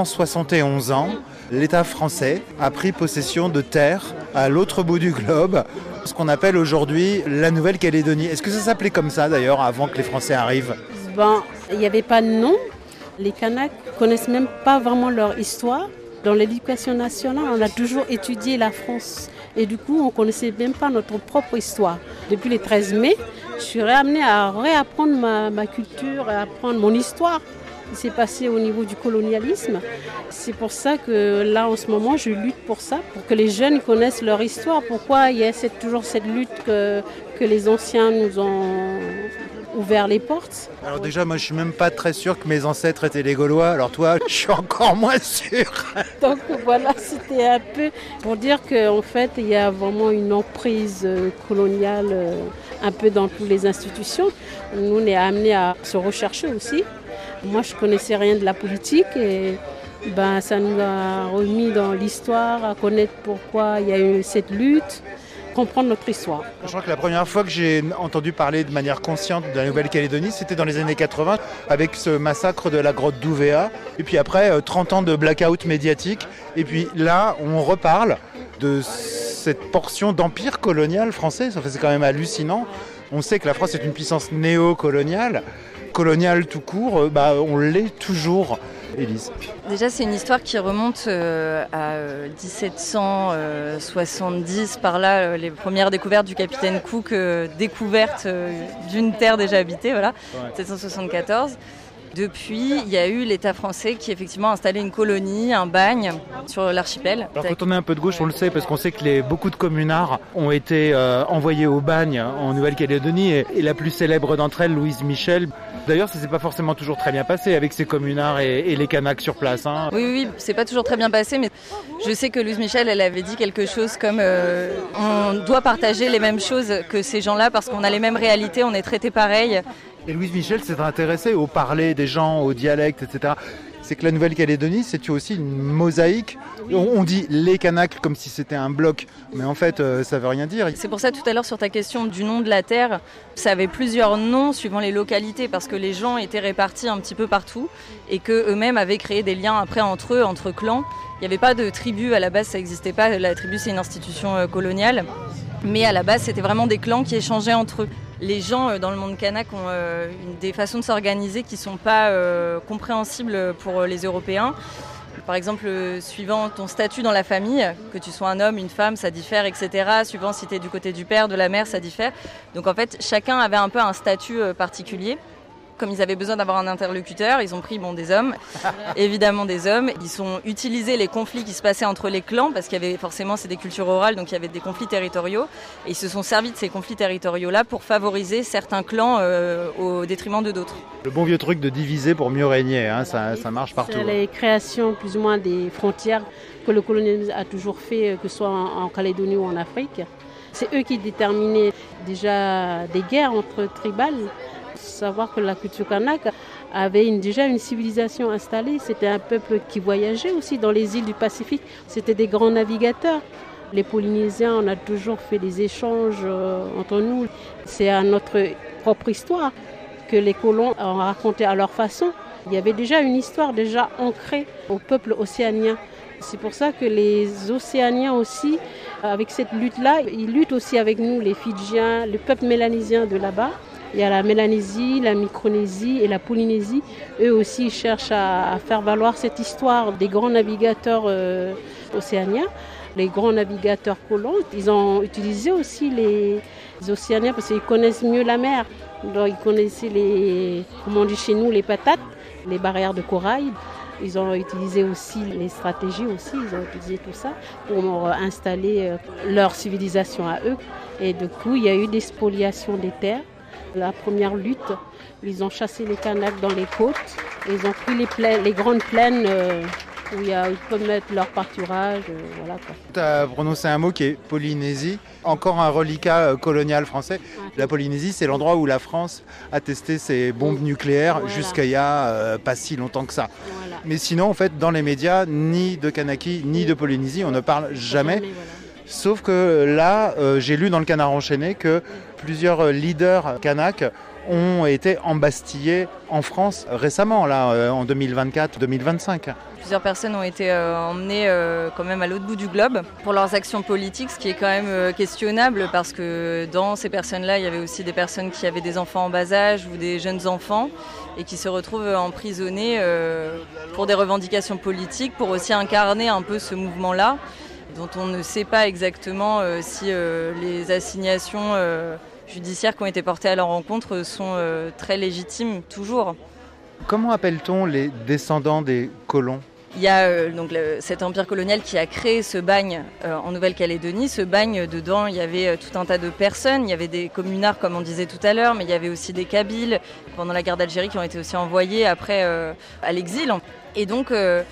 171 ans, l'État français a pris possession de terres à l'autre bout du globe, ce qu'on appelle aujourd'hui la Nouvelle-Calédonie. Est-ce que ça s'appelait comme ça d'ailleurs avant que les Français arrivent ? Il n'y avait pas de nom. Les Kanaks ne connaissent même pas vraiment leur histoire. Dans l'éducation nationale, on a toujours étudié la France. Et du coup, on ne connaissait même pas notre propre histoire. Depuis le 13 mai, je suis amenée à réapprendre ma culture, à apprendre mon histoire. Ce qui s'est passé au niveau du colonialisme. C'est pour ça que là, en ce moment, je lutte pour ça, pour que les jeunes connaissent leur histoire. Pourquoi il y a toujours cette lutte que les anciens nous ont ouvert les portes. Alors déjà, moi je suis même pas très sûr que mes ancêtres étaient les Gaulois, alors toi, je suis encore moins sûr. Donc voilà, c'était un peu pour dire qu'en fait, il y a vraiment une emprise coloniale un peu dans toutes les institutions. Nous, on est amenés à se rechercher aussi. Moi, je connaissais rien de la politique et ça nous a remis dans l'histoire, à connaître pourquoi il y a eu cette lutte. Comprendre notre histoire. Je crois que la première fois que j'ai entendu parler de manière consciente de la Nouvelle-Calédonie, c'était dans les années 80, avec ce massacre de la grotte d'Ouvéa. Et puis après, 30 ans de blackout médiatique. Et puis là, on reparle de cette portion d'empire colonial français. C'est quand même hallucinant. On sait que la France est une puissance néo-coloniale, coloniale tout court, on l'est toujours. Élise. Déjà, c'est une histoire qui remonte à 1770, par là, les premières découvertes du capitaine Cook, découverte d'une terre déjà habitée, voilà, 1774. Depuis, il y a eu l'État français qui effectivement a installé une colonie, un bagne sur l'archipel. Alors quand on est un peu de gauche, on le sait parce qu'on sait que beaucoup de communards ont été envoyés au bagne en Nouvelle-Calédonie et la plus célèbre d'entre elles, Louise Michel. D'ailleurs, ça ne s'est pas forcément toujours très bien passé avec ces communards et les Kanaks sur place. Hein. Oui, c'est pas toujours très bien passé, mais je sais que Louise Michel, elle avait dit quelque chose comme on doit partager les mêmes choses que ces gens-là parce qu'on a les mêmes réalités, on est traités pareil. Et Louise Michel s'est intéressée au parler des gens, au dialecte, etc. C'est que la Nouvelle-Calédonie, c'est aussi une mosaïque. On dit les Kanaks comme si c'était un bloc, mais en fait, ça veut rien dire. C'est pour ça, tout à l'heure, sur ta question du nom de la terre, ça avait plusieurs noms suivant les localités, parce que les gens étaient répartis un petit peu partout, et qu'eux-mêmes avaient créé des liens après entre eux, entre clans. Il n'y avait pas de tribu, à la base, ça n'existait pas. La tribu, c'est une institution coloniale. Mais à la base, c'était vraiment des clans qui échangeaient entre eux. Les gens dans le monde kanak ont des façons de s'organiser qui ne sont pas compréhensibles pour les Européens. Par exemple, suivant ton statut dans la famille, que tu sois un homme, une femme, ça diffère, etc. Suivant si tu es du côté du père, de la mère, ça diffère. Donc en fait, chacun avait un peu un statut particulier. Comme ils avaient besoin d'avoir un interlocuteur, ils ont pris des hommes, évidemment des hommes. Ils ont utilisé les conflits qui se passaient entre les clans, parce qu'il y avait forcément, c'est des cultures orales, donc il y avait des conflits territoriaux. Et ils se sont servis de ces conflits territoriaux-là pour favoriser certains clans au détriment de d'autres. Le bon vieux truc de diviser pour mieux régner, hein, ça marche partout. C'est les créations plus ou moins des frontières que le colonialisme a toujours fait, que ce soit en Calédonie ou en Afrique. C'est eux qui déterminaient déjà des guerres entre tribales. Savoir que la culture kanak avait déjà une civilisation installée. C'était un peuple qui voyageait aussi dans les îles du Pacifique. C'était des grands navigateurs. Les Polynésiens, on a toujours fait des échanges entre nous. C'est à notre propre histoire que les colons ont raconté à leur façon. Il y avait déjà une histoire déjà ancrée au peuple océanien. C'est pour ça que les Océaniens aussi, avec cette lutte-là, ils luttent aussi avec nous, les Fidjiens, le peuple mélanésien de là-bas. Il y a la Mélanésie, la Micronésie et la Polynésie. Eux aussi cherchent à faire valoir cette histoire des grands navigateurs océaniens. Les grands navigateurs colons, ils ont utilisé aussi les Océaniens parce qu'ils connaissent mieux la mer. Donc ils connaissaient comme on dit chez nous, les patates, les barrières de corail. Ils ont utilisé aussi les stratégies aussi, ils ont utilisé tout ça pour installer leur civilisation à eux. Et du coup, il y a eu des spoliations des terres. La première lutte, ils ont chassé les Kanaks dans les côtes et ils ont pris les grandes plaines où ils peuvent mettre leur pâturage. Voilà, quoi. Tu as prononcé un mot qui est Polynésie, encore un reliquat colonial français. La Polynésie, c'est l'endroit où la France a testé ses bombes nucléaires jusqu'à il y a pas si longtemps que ça. Voilà. Mais sinon, en fait, dans les médias, ni de Kanaki, ni de Polynésie, on ne parle jamais. Sauf que là, j'ai lu dans le Canard enchaîné que plusieurs leaders kanaks ont été embastillés en France récemment, là, en 2024-2025. Plusieurs personnes ont été emmenées quand même à l'autre bout du globe pour leurs actions politiques, ce qui est quand même questionnable parce que dans ces personnes-là, il y avait aussi des personnes qui avaient des enfants en bas âge ou des jeunes enfants et qui se retrouvent emprisonnés pour des revendications politiques, pour aussi incarner un peu ce mouvement-là, dont on ne sait pas exactement si les assignations judiciaires qui ont été portées à leur encontre sont très légitimes toujours. Comment appelle-t-on les descendants des colons ? Il y a cet empire colonial qui a créé ce bagne en Nouvelle-Calédonie. Ce bagne, dedans, il y avait tout un tas de personnes. Il y avait des communards, comme on disait tout à l'heure, mais il y avait aussi des Kabyles pendant la guerre d'Algérie qui ont été aussi envoyés après à l'exil. Et donc,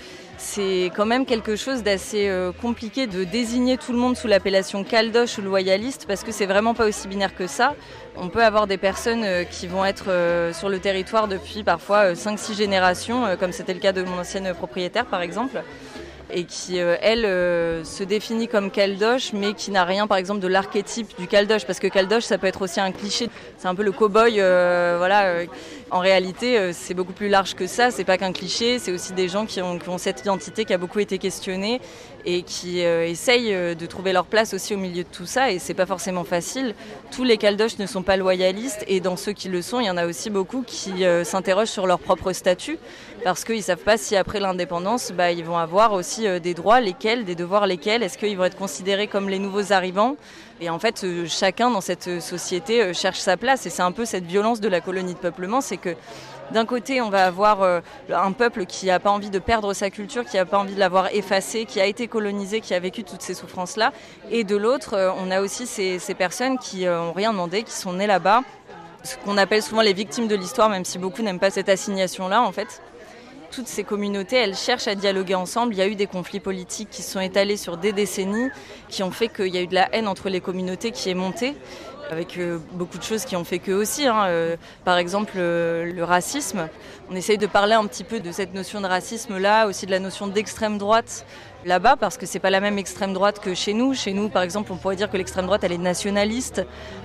c'est quand même quelque chose d'assez compliqué de désigner tout le monde sous l'appellation caldoche ou loyaliste parce que c'est vraiment pas aussi binaire que ça. On peut avoir des personnes qui vont être sur le territoire depuis parfois 5-6 générations, comme c'était le cas de mon ancienne propriétaire par exemple, et qui, elle, se définit comme caldoche, mais qui n'a rien par exemple de l'archétype du caldoche, parce que caldoche ça peut être aussi un cliché, c'est un peu le cow-boy En réalité, c'est beaucoup plus large que ça, c'est pas qu'un cliché, c'est aussi des gens qui ont cette identité qui a beaucoup été questionnée et qui essayent de trouver leur place aussi au milieu de tout ça, et c'est pas forcément facile. Tous les caldoches ne sont pas loyalistes, et dans ceux qui le sont, il y en a aussi beaucoup qui s'interrogent sur leur propre statut, parce qu'ils savent pas si après l'indépendance, ils vont avoir aussi des droits, lesquels, des devoirs, lesquels, est-ce qu'ils vont être considérés comme les nouveaux arrivants. Et en fait, chacun dans cette société cherche sa place, et c'est un peu cette violence de la colonie de peuplement, c'est que d'un côté, on va avoir un peuple qui n'a pas envie de perdre sa culture, qui n'a pas envie de l'avoir effacée, qui a été colonisé, qui a vécu toutes ces souffrances-là. Et de l'autre, on a aussi ces personnes qui n'ont rien demandé, qui sont nées là-bas, ce qu'on appelle souvent les victimes de l'histoire, même si beaucoup n'aiment pas cette assignation-là, en fait. Toutes ces communautés, elles cherchent à dialoguer ensemble. Il y a eu des conflits politiques qui se sont étalés sur des décennies, qui ont fait qu'il y a eu de la haine entre les communautés qui est montée, avec beaucoup de choses qui ont fait qu'eux aussi. Par exemple, le racisme. On essaye de parler un petit peu de cette notion de racisme-là, aussi de la notion d'extrême droite là-bas, parce que c'est pas la même extrême droite que chez nous. Chez nous, par exemple, on pourrait dire que l'extrême droite, elle est nationaliste.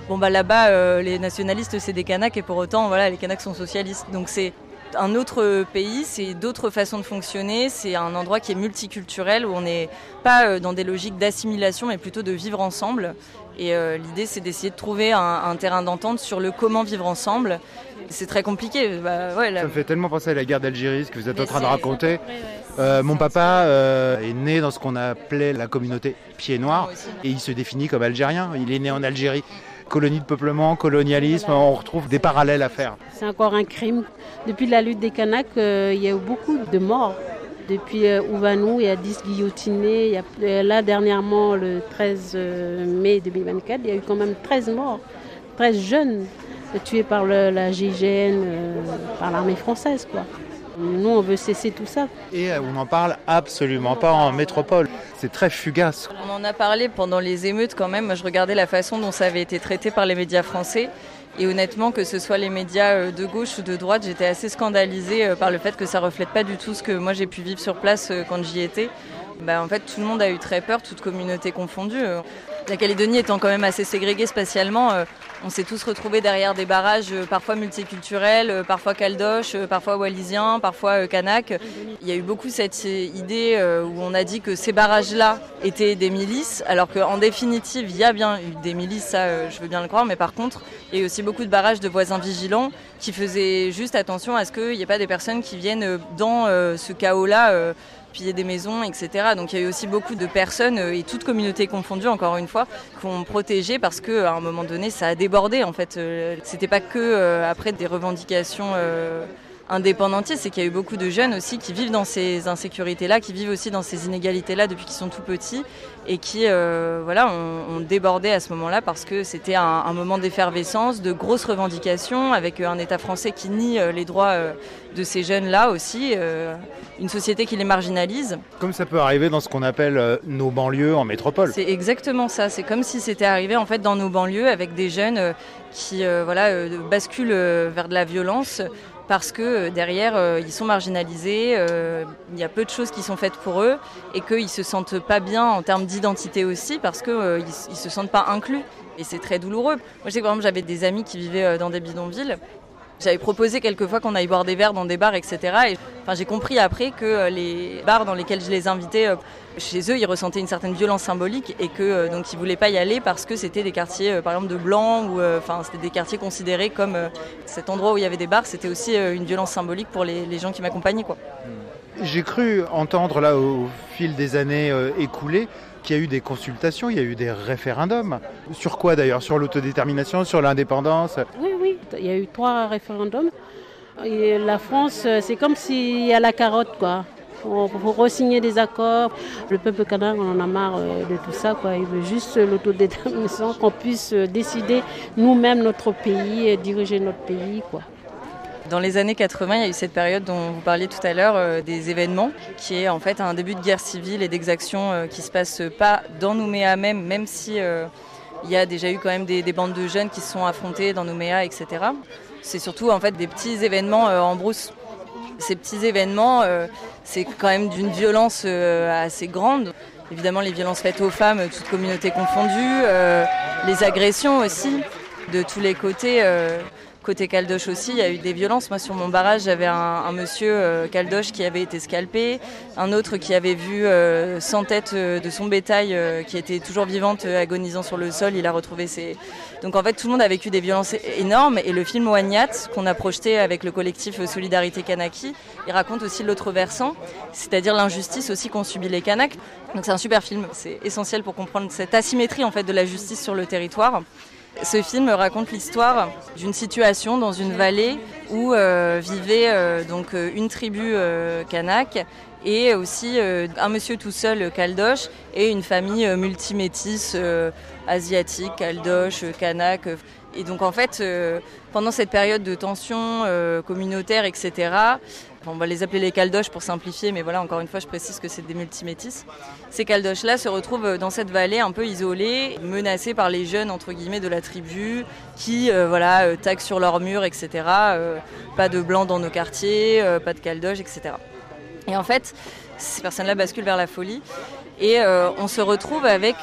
Là-bas, les nationalistes, c'est des Kanaks, et pour autant, les Kanaks sont socialistes. Donc c'est un autre pays, c'est d'autres façons de fonctionner, c'est un endroit qui est multiculturel, où on n'est pas dans des logiques d'assimilation, mais plutôt de vivre ensemble. Et l'idée, c'est d'essayer de trouver un terrain d'entente sur le comment vivre ensemble. C'est très compliqué. Ça me fait tellement penser à la guerre d'Algérie, ce que vous êtes en train de raconter. Mon papa est né dans ce qu'on appelait la communauté Pieds Noirs, et il se définit comme algérien. Il est né en Algérie. Colonie de peuplement, colonialisme, on retrouve des parallèles à faire. C'est encore un crime. Depuis la lutte des Kanaks, il y a eu beaucoup de morts. Depuis Ouvanou, il y a 10 guillotinés. Là, dernièrement, le 13 mai 2024, il y a eu quand même 13 morts. 13 jeunes tués par la GIGN, par l'armée française, quoi. Nous, on veut cesser tout ça. Et on n'en parle absolument pas en métropole. C'est très fugace. On en a parlé pendant les émeutes quand même. Moi, je regardais la façon dont ça avait été traité par les médias français. Et honnêtement, que ce soit les médias de gauche ou de droite, j'étais assez scandalisée par le fait que ça ne reflète pas du tout ce que moi j'ai pu vivre sur place quand j'y étais. En fait, tout le monde a eu très peur, toute communauté confondue. La Calédonie étant quand même assez ségrégée spatialement, on s'est tous retrouvés derrière des barrages parfois multiculturels, parfois caldoches, parfois wallisiens, parfois kanaks. Il y a eu beaucoup cette idée où on a dit que ces barrages-là étaient des milices, alors qu'en définitive, il y a bien eu des milices, ça je veux bien le croire, mais par contre, il y a eu aussi beaucoup de barrages de voisins vigilants qui faisaient juste attention à ce qu'il n'y ait pas des personnes qui viennent dans ce chaos-là piller des maisons, etc. Donc il y a eu aussi beaucoup de personnes, et toutes communautés confondues, encore une fois, qu'on protégeait parce qu'à un moment donné, ça a débordé. En fait, c'était pas que après des revendications indépendantistes, c'est qu'il y a eu beaucoup de jeunes aussi qui vivent dans ces insécurités-là, qui vivent aussi dans ces inégalités-là depuis qu'ils sont tout petits, et qui ont débordé à ce moment-là parce que c'était un moment d'effervescence, de grosses revendications, avec un État français qui nie les droits de ces jeunes-là aussi, une société qui les marginalise. Comme ça peut arriver dans ce qu'on appelle nos banlieues en métropole. C'est exactement ça, c'est comme si c'était arrivé en fait dans nos banlieues avec des jeunes qui basculent vers de la violence parce que derrière ils sont marginalisés, il y a peu de choses qui sont faites pour eux et qu'ils se sentent pas bien en termes d'identité aussi parce qu'ils se sentent pas inclus et c'est très douloureux. Moi je sais que par exemple j'avais des amis qui vivaient dans des bidonvilles. J'avais proposé quelquefois qu'on aille boire des verres dans des bars, etc. Et, j'ai compris après que les bars dans lesquels je les invitais, chez eux, ils ressentaient une certaine violence symbolique et que donc ils voulaient pas y aller parce que c'était des quartiers, par exemple, de blancs ou c'était des quartiers considérés comme cet endroit où il y avait des bars. C'était aussi une violence symbolique pour les gens qui m'accompagnaient, quoi. J'ai cru entendre là au fil des années écoulées qu'il y a eu des consultations, il y a eu des référendums. Sur quoi d'ailleurs? Sur l'autodétermination, sur l'indépendance? Oui, il y a eu 3 référendums. Et la France, c'est comme s'il y a la carotte, quoi. Il faut re-signer des accords. Le peuple kanak, on en a marre de tout ça, quoi. Il veut juste l'autodétermination, qu'on puisse décider nous-mêmes notre pays, diriger notre pays, quoi. Dans les années 80, il y a eu cette période dont vous parliez tout à l'heure, des événements, qui est en fait un début de guerre civile et d'exactions qui ne se passent pas dans Nouméa même si il y a déjà eu quand même des bandes de jeunes qui se sont affrontés dans Nouméa, etc. C'est surtout en fait des petits événements en brousse. Ces petits événements, c'est quand même d'une violence assez grande. Évidemment, les violences faites aux femmes, toutes communautés confondues, les agressions aussi, de tous les côtés. Côté Caldoche aussi, il y a eu des violences. Moi, sur mon barrage, j'avais un monsieur Caldoche qui avait été scalpé, un autre qui avait vu 100 têtes de son bétail qui était toujours vivante, agonisant sur le sol. Il a retrouvé ses... Donc en fait, tout le monde a vécu des violences énormes. Et le film Wagnat, qu'on a projeté avec le collectif Solidarité Kanaki, il raconte aussi l'autre versant, c'est-à-dire l'injustice aussi qu'ont subi les Kanaks. Donc c'est un super film, c'est essentiel pour comprendre cette asymétrie en fait, de la justice sur le territoire. Ce film raconte l'histoire d'une situation dans une vallée où vivait donc une tribu kanak et aussi un monsieur tout seul Caldoche et une famille multimétisse asiatique, Caldoche, kanak. Et donc en fait, pendant cette période de tension communautaire, etc., on va les appeler les Caldoches pour simplifier, mais voilà, encore une fois, je précise que c'est des multimétis. Ces Caldoches-là se retrouvent dans cette vallée un peu isolée, menacés par les jeunes, entre guillemets, de la tribu, qui, taguent sur leurs murs, etc. Pas de blancs dans nos quartiers, pas de Caldoches, etc. Et en fait, ces personnes-là basculent vers la folie. Et on se retrouve avec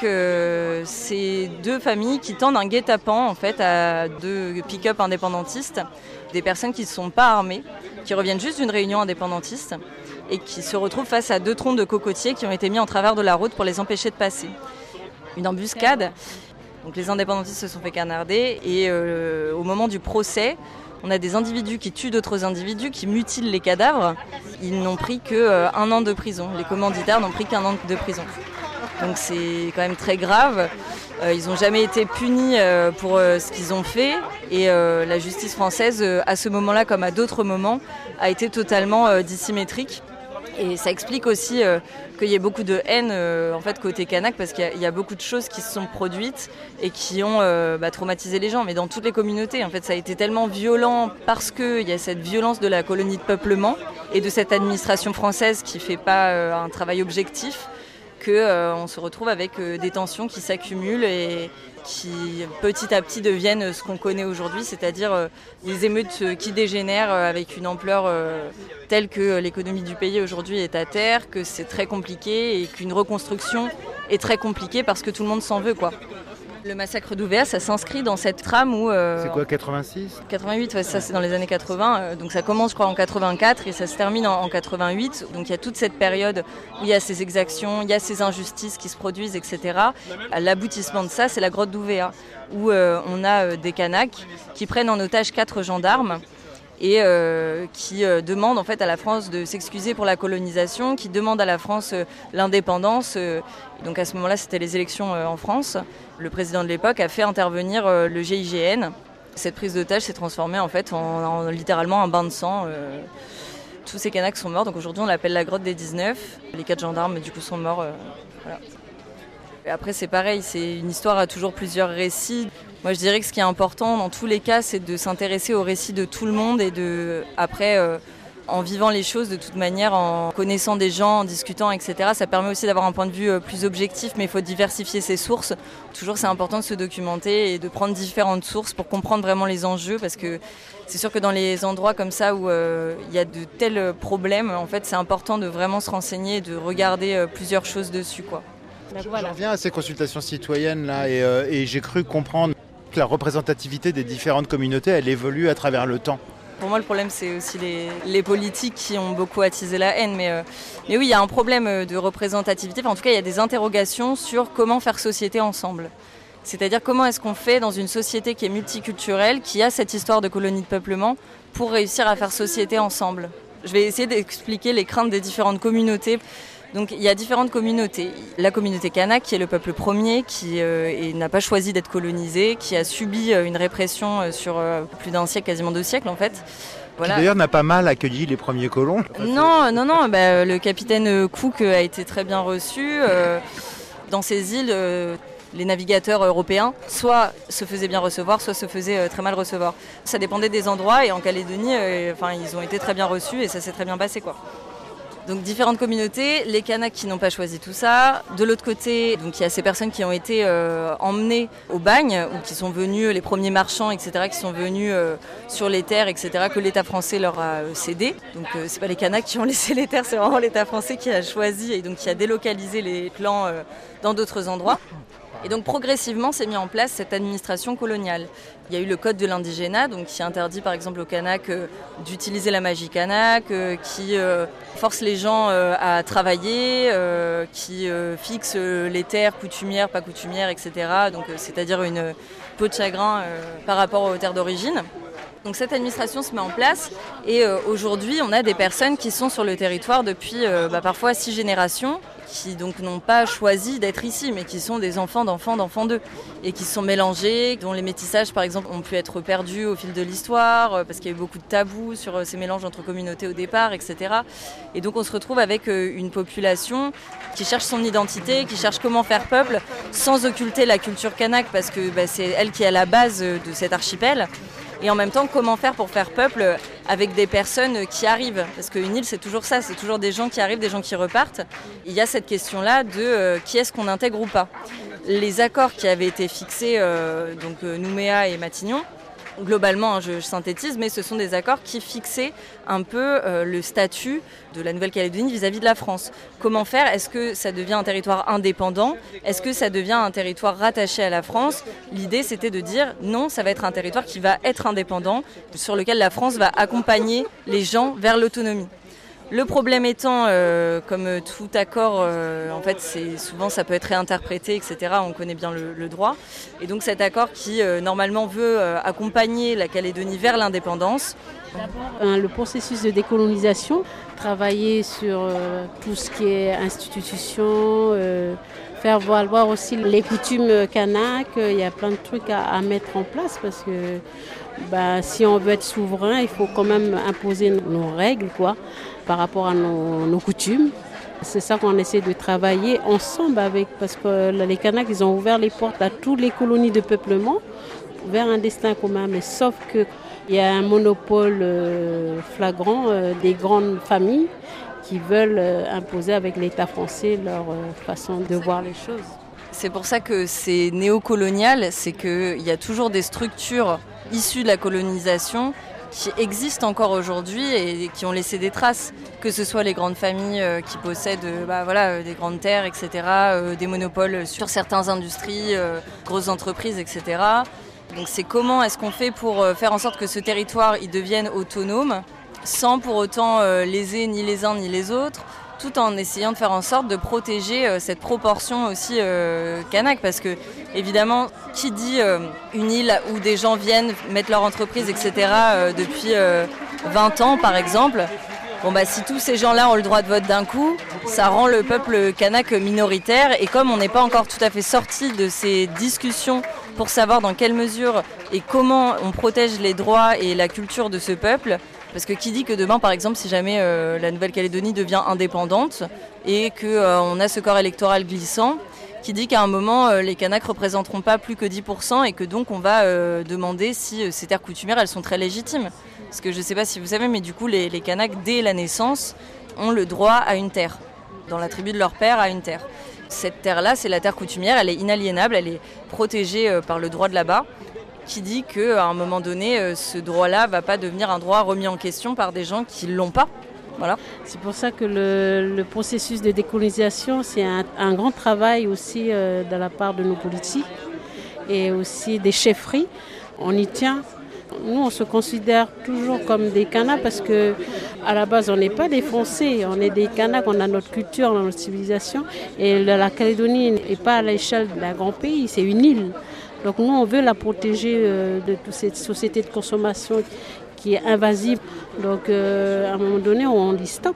ces deux familles qui tendent un guet-apens en fait, à deux pick-up indépendantistes, des personnes qui ne sont pas armées, qui reviennent juste d'une réunion indépendantiste et qui se retrouvent face à deux troncs de cocotiers qui ont été mis en travers de la route pour les empêcher de passer. Une embuscade. Donc les indépendantistes se sont fait canarder et au moment du procès, on a des individus qui tuent d'autres individus, qui mutilent les cadavres. Ils n'ont pris qu'1 an de prison. Les commanditaires n'ont pris qu'1 an de prison. Donc c'est quand même très grave. Ils n'ont jamais été punis pour ce qu'ils ont fait. Et la justice française, à ce moment-là, comme à d'autres moments, a été totalement dissymétrique. Et ça explique aussi qu'il y ait beaucoup de haine en fait, côté kanak, parce qu'il y a beaucoup de choses qui se sont produites et qui ont traumatisé les gens. Mais dans toutes les communautés, en fait, ça a été tellement violent parce qu'il y a cette violence de la colonie de peuplement et de cette administration française qui ne fait pas un travail objectif, qu'on se retrouve avec des tensions qui s'accumulent et qui petit à petit deviennent ce qu'on connaît aujourd'hui, c'est-à-dire des émeutes qui dégénèrent avec une ampleur telle que l'économie du pays aujourd'hui est à terre, que c'est très compliqué et qu'une reconstruction est très compliquée parce que tout le monde s'en veut, quoi. Le massacre d'Ouvéa, ça s'inscrit dans cette trame où... C'est quoi, 86 88, ouais, ça c'est dans les années 80. Donc ça commence, je crois, en 84 et ça se termine en 88. Donc il y a toute cette période où il y a ces exactions, il y a ces injustices qui se produisent, etc. L'aboutissement de ça, c'est la grotte d'Ouvéa, où on a des Kanaks qui prennent en otage 4 gendarmes et qui demandent en fait à la France de s'excuser pour la colonisation, qui demandent à la France l'indépendance. Donc à ce moment-là, c'était les élections en France. Le président de l'époque a fait intervenir le GIGN. Cette prise d'otage s'est transformée en fait en littéralement un bain de sang. Tous ces Kanaks sont morts, donc aujourd'hui on l'appelle la grotte des 19. Les 4 gendarmes du coup sont morts. Voilà. Et après c'est pareil, c'est une histoire à toujours plusieurs récits. Moi je dirais que ce qui est important dans tous les cas, c'est de s'intéresser aux récits de tout le monde et de après en vivant les choses de toute manière, en connaissant des gens, en discutant, etc. Ça permet aussi d'avoir un point de vue plus objectif, mais il faut diversifier ses sources. Toujours, c'est important de se documenter et de prendre différentes sources pour comprendre vraiment les enjeux, parce que c'est sûr que dans les endroits comme ça où il y a de tels problèmes, en fait, c'est important de vraiment se renseigner et de regarder plusieurs choses dessus, quoi. Voilà. Je reviens à ces consultations citoyennes là, et j'ai cru comprendre que la représentativité des différentes communautés, elle évolue à travers le temps. Pour moi, le problème, c'est aussi les politiques qui ont beaucoup attisé la haine. Mais oui, il y a un problème de représentativité. Enfin, en tout cas, il y a des interrogations sur comment faire société ensemble. C'est-à-dire comment est-ce qu'on fait dans une société qui est multiculturelle, qui a cette histoire de colonie de peuplement, pour réussir à faire société ensemble. Je vais essayer d'expliquer les craintes des différentes communautés. Donc il y a différentes communautés. La communauté kanak, qui est le peuple premier, qui n'a pas choisi d'être colonisé, qui a subi une répression sur plus d'un siècle, quasiment 2 siècles en fait. Voilà. Qui d'ailleurs n'a pas mal accueilli les premiers colons. Non, le capitaine Cook a été très bien reçu. Dans ces îles, les navigateurs européens soit se faisaient bien recevoir, soit se faisaient très mal recevoir. Ça dépendait des endroits et en Calédonie, ils ont été très bien reçus et ça s'est très bien passé, quoi. Donc différentes communautés, les Kanaks qui n'ont pas choisi tout ça. De l'autre côté, donc il y a ces personnes qui ont été emmenées au bagne, ou qui sont venus, les premiers marchands, etc., qui sont venus sur les terres, etc., que l'État français leur a cédé. Donc c'est pas les Kanaks qui ont laissé les terres, c'est vraiment l'État français qui a choisi et donc qui a délocalisé les clans dans d'autres endroits. Et donc progressivement s'est mis en place cette administration coloniale. Il y a eu le code de l'indigénat, donc qui interdit par exemple aux Kanaks d'utiliser la magie kanak, qui force les gens à travailler, qui fixe les terres coutumières, pas coutumières, etc. Donc c'est-à-dire une peau de chagrin par rapport aux terres d'origine. Donc cette administration se met en place et aujourd'hui on a des personnes qui sont sur le territoire depuis parfois 6 générations, qui donc n'ont pas choisi d'être ici, mais qui sont des enfants d'enfants d'eux, et qui sont mélangés, dont les métissages par exemple ont pu être perdus au fil de l'histoire, parce qu'il y a eu beaucoup de tabous sur ces mélanges entre communautés au départ, etc. Et donc on se retrouve avec une population qui cherche son identité, qui cherche comment faire peuple, sans occulter la culture kanak, parce que c'est elle qui est à la base de cet archipel. Et en même temps, comment faire pour faire peuple avec des personnes qui arrivent ? Parce qu'une île, c'est toujours ça, c'est toujours des gens qui arrivent, des gens qui repartent. Il y a cette question-là de qui est-ce qu'on intègre ou pas. Les accords qui avaient été fixés, donc Nouméa et Matignon, globalement, je synthétise, mais ce sont des accords qui fixaient un peu le statut de la Nouvelle-Calédonie vis-à-vis de la France. Comment faire ? Est-ce que ça devient un territoire indépendant ? Est-ce que ça devient un territoire rattaché à la France ? L'idée, c'était de dire non, ça va être un territoire qui va être indépendant, sur lequel la France va accompagner les gens vers l'autonomie. Le problème étant, comme tout accord, en fait, souvent ça peut être réinterprété, etc. On connaît bien le droit. Et donc cet accord qui, normalement, veut accompagner la Calédonie vers l'indépendance. D'abord, le processus de décolonisation, travailler sur tout ce qui est institution, faire valoir aussi les coutumes kanak. Il y a plein de trucs à mettre en place parce que si on veut être souverain, il faut quand même imposer nos règles, par rapport à nos coutumes. C'est ça qu'on essaie de travailler ensemble parce que les Kanaks, ils ont ouvert les portes à toutes les colonies de peuplement vers un destin commun, mais sauf qu'il y a un monopole flagrant des grandes familles qui veulent imposer avec l'État français leur façon de voir les choses. C'est pour ça que c'est néocolonial, c'est qu'il y a toujours des structures issues de la colonisation qui existent encore aujourd'hui et qui ont laissé des traces, que ce soit les grandes familles qui possèdent des grandes terres, etc., des monopoles sur certaines industries, grosses entreprises, etc. Donc c'est comment est-ce qu'on fait pour faire en sorte que ce territoire il devienne autonome, sans pour autant léser ni les uns ni les autres, tout en essayant de faire en sorte de protéger cette proportion aussi kanak, parce que évidemment, qui dit une île où des gens viennent mettre leur entreprise, etc., depuis 20 ans par exemple, si tous ces gens-là ont le droit de vote d'un coup, ça rend le peuple kanak minoritaire, et comme on n'est pas encore tout à fait sorti de ces discussions pour savoir dans quelle mesure et comment on protège les droits et la culture de ce peuple, parce que qui dit que demain, par exemple, si jamais la Nouvelle-Calédonie devient indépendante et qu'on a ce corps électoral glissant, qui dit qu'à un moment, les Kanaks ne représenteront pas plus que 10% et que donc on va demander si ces terres coutumières, elles sont très légitimes. Parce que je ne sais pas si vous savez, mais du coup, les Kanaks, dès la naissance, ont le droit à une terre, dans la tribu de leur père, à une terre. Cette terre-là, c'est la terre coutumière, elle est inaliénable, elle est protégée par le droit de là-bas, qui dit qu'à un moment donné, ce droit-là ne va pas devenir un droit remis en question par des gens qui ne l'ont pas. Voilà. C'est pour ça que le processus de décolonisation, c'est un grand travail aussi de la part de nos politiques et aussi des chefferies. On y tient. Nous, on se considère toujours comme des Kanaks parce qu'à la base, on n'est pas des Français, on est des Kanaks, on a notre culture, on a notre civilisation. Et la Calédonie n'est pas à l'échelle d'un grand pays, c'est une île. Donc nous, on veut la protéger de toute cette société de consommation qui est invasive. Donc à un moment donné, on dit stop,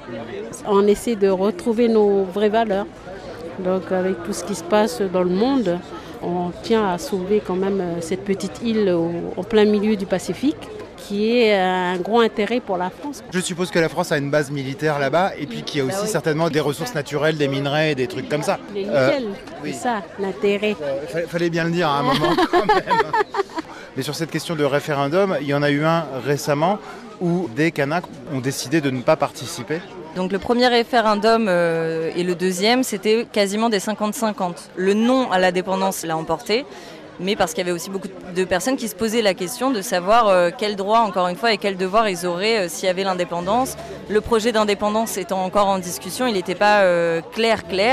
On essaie de retrouver nos vraies valeurs. Donc avec tout ce qui se passe dans le monde, on tient à sauver quand même cette petite île en plein milieu du Pacifique, qui est un gros intérêt pour la France. Je suppose que la France a une base militaire là-bas et puis qu'il y a aussi certainement des ressources naturelles, des minerais, des trucs comme ça. Les nickel, c'est ça, l'intérêt. Fallait bien le dire à un moment quand même. Mais sur cette question de référendum, il y en a eu un récemment où des Kanaks ont décidé de ne pas participer. Donc le premier référendum et le deuxième, c'était quasiment des 50-50. Le non à la dépendance l'a emporté, mais parce qu'il y avait aussi beaucoup de personnes qui se posaient la question de savoir quels droits, encore une fois, et quels devoirs ils auraient s'il y avait l'indépendance. Le projet d'indépendance étant encore en discussion, il n'était pas clair.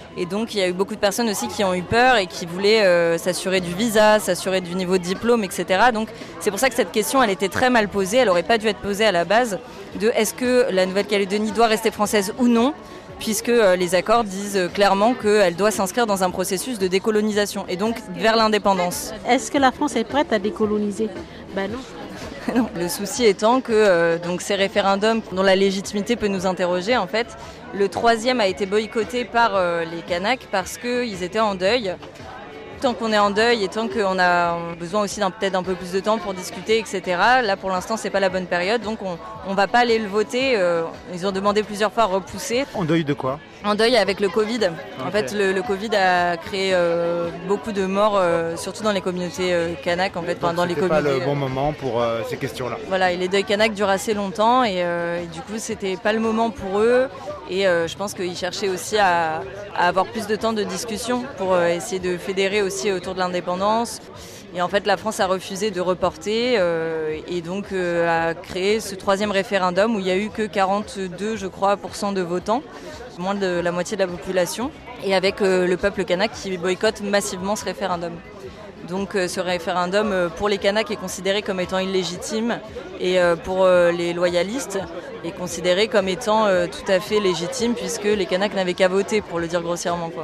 Et donc il y a eu beaucoup de personnes aussi qui ont eu peur et qui voulaient s'assurer du visa, s'assurer du niveau de diplôme, etc. Donc c'est pour ça que cette question, elle était très mal posée, elle n'aurait pas dû être posée à la base de est-ce que la Nouvelle-Calédonie doit rester française ou non, puisque les accords disent clairement qu'elle doit s'inscrire dans un processus de décolonisation et donc vers l'indépendance. Est-ce que la France est prête à décoloniser ? Ben non. Non. Le souci étant que donc ces référendums dont la légitimité peut nous interroger, en fait, le 3e a été boycotté par les Kanaks parce qu'ils étaient en deuil. Tant qu'on est en deuil et tant qu'on a besoin aussi peut-être un peu plus de temps pour discuter, etc. Là, pour l'instant, c'est pas la bonne période, donc on va pas aller le voter. Ils ont demandé plusieurs fois à repousser. En deuil de quoi ? En deuil avec le Covid. Okay. En fait, le Covid a créé beaucoup de morts, surtout dans les communautés Kanak, en fait, dans les communautés. C'était pas le bon moment pour ces questions-là. Voilà, et les deuils Kanak durent assez longtemps et du coup, c'était pas le moment pour eux. Et je pense qu'ils cherchaient aussi à avoir plus de temps de discussion pour essayer de fédérer aussi autour de l'indépendance. Et en fait, la France a refusé de reporter et donc a créé ce 3e référendum où il n'y a eu que 42, je crois, % de votants, moins de la moitié de la population, et avec le peuple kanak qui boycotte massivement ce référendum. Donc ce référendum pour les Kanaks est considéré comme étant illégitime et pour les loyalistes est considéré comme étant tout à fait légitime puisque les Kanaks n'avaient qu'à voter, pour le dire grossièrement, quoi.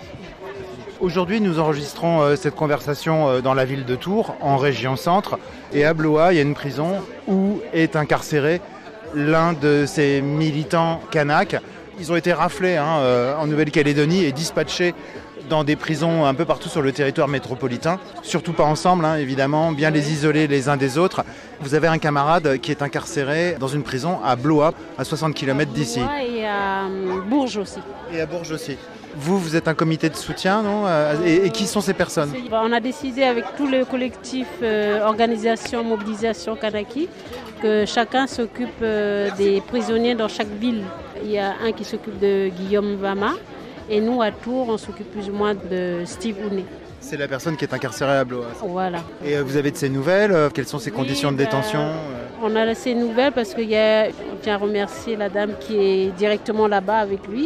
Aujourd'hui, nous enregistrons cette conversation dans la ville de Tours, en région centre. Et à Blois, il y a une prison où est incarcéré l'un de ces militants kanaks. Ils ont été raflés en Nouvelle-Calédonie et dispatchés dans des prisons un peu partout sur le territoire métropolitain. Surtout pas ensemble, évidemment, bien les isoler les uns des autres. Vous avez un camarade qui est incarcéré dans une prison à Blois, à 60 km d'ici. Et à Bourges aussi. Et à Bourges aussi. Vous êtes un comité de soutien, non ? Et qui sont ces personnes ? On a décidé avec tout le collectif organisation, mobilisation Kanaki que chacun s'occupe des prisonniers dans chaque ville. Il y a un qui s'occupe de Guillaume Vama et nous à Tours on s'occupe plus ou moins de Steve Ouné. C'est la personne qui est incarcérée à Blois. Voilà. Et vous avez de ses nouvelles ? Quelles sont ses conditions de détention ? On a ses nouvelles parce qu'on tient à remercier la dame qui est directement là-bas avec lui.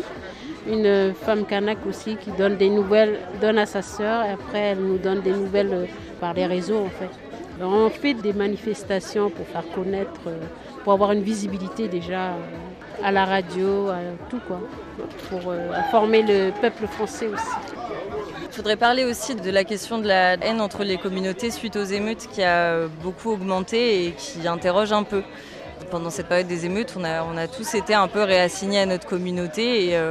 Une femme kanak aussi qui donne des nouvelles, donne à sa sœur et après elle nous donne des nouvelles par les réseaux en fait. Donc, on fait des manifestations pour faire connaître, pour avoir une visibilité déjà à la radio, à tout quoi, pour informer le peuple français aussi. Il faudrait parler aussi de la question de la haine entre les communautés suite aux émeutes qui a beaucoup augmenté et qui interroge un peu. Pendant cette période des émeutes, on a tous été un peu réassignés à notre communauté et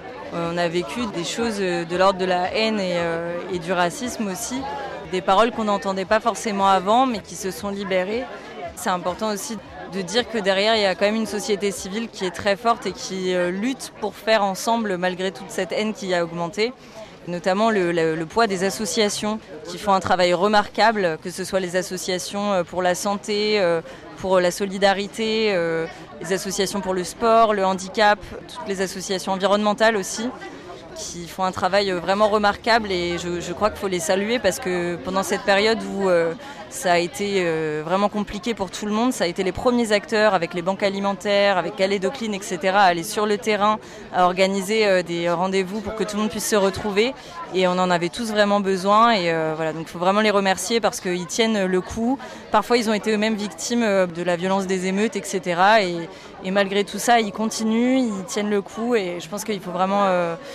on a vécu des choses de l'ordre de la haine et du racisme aussi. Des paroles qu'on n'entendait pas forcément avant mais qui se sont libérées. C'est important aussi de dire que derrière il y a quand même une société civile qui est très forte et qui lutte pour faire ensemble malgré toute cette haine qui a augmenté. Notamment le poids des associations qui font un travail remarquable, que ce soit les associations pour la santé, pour la solidarité, les associations pour le sport, le handicap, toutes les associations environnementales aussi, qui font un travail vraiment remarquable et je crois qu'il faut les saluer parce que pendant cette période où ça a été vraiment compliqué pour tout le monde, ça a été les premiers acteurs avec les banques alimentaires, avec Calédocline, etc. à aller sur le terrain, à organiser des rendez-vous pour que tout le monde puisse se retrouver et on en avait tous vraiment besoin et voilà, donc il faut vraiment les remercier parce qu'ils tiennent le coup. Parfois ils ont été eux-mêmes victimes de la violence des émeutes, etc. Et malgré tout ça, ils continuent, ils tiennent le coup et je pense qu'il faut vraiment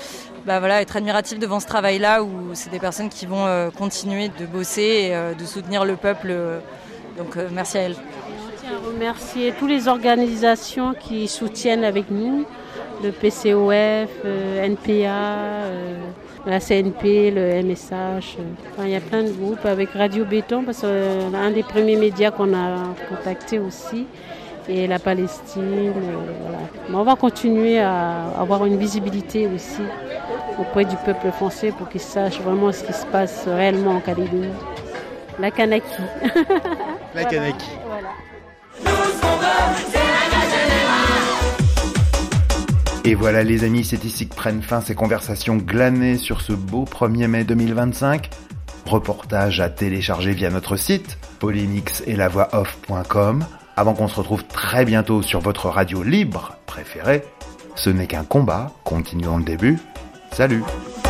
être admiratif devant ce travail-là où c'est des personnes qui vont continuer de bosser et de soutenir le peuple. Donc merci à elles. On tient à remercier toutes les organisations qui soutiennent avec nous, le PCOF, NPA, la CNP, le MSH. Il y a plein de groupes avec Radio Béton parce que c'est un des premiers médias qu'on a contacté aussi. Et la Palestine, voilà. Mais on va continuer à avoir une visibilité aussi auprès du peuple français pour qu'il sache vraiment ce qui se passe réellement en Calédonie. La Kanaki. La Kanaki. Voilà. Et voilà les amis, c'est ici que prennent fin ces conversations glanées sur ce beau 1er mai 2025. Reportage à télécharger via notre site polémixetlavoixoff.com. Avant qu'on se retrouve très bientôt sur votre radio libre préférée, ce n'est qu'un combat, continuons le début, Salut.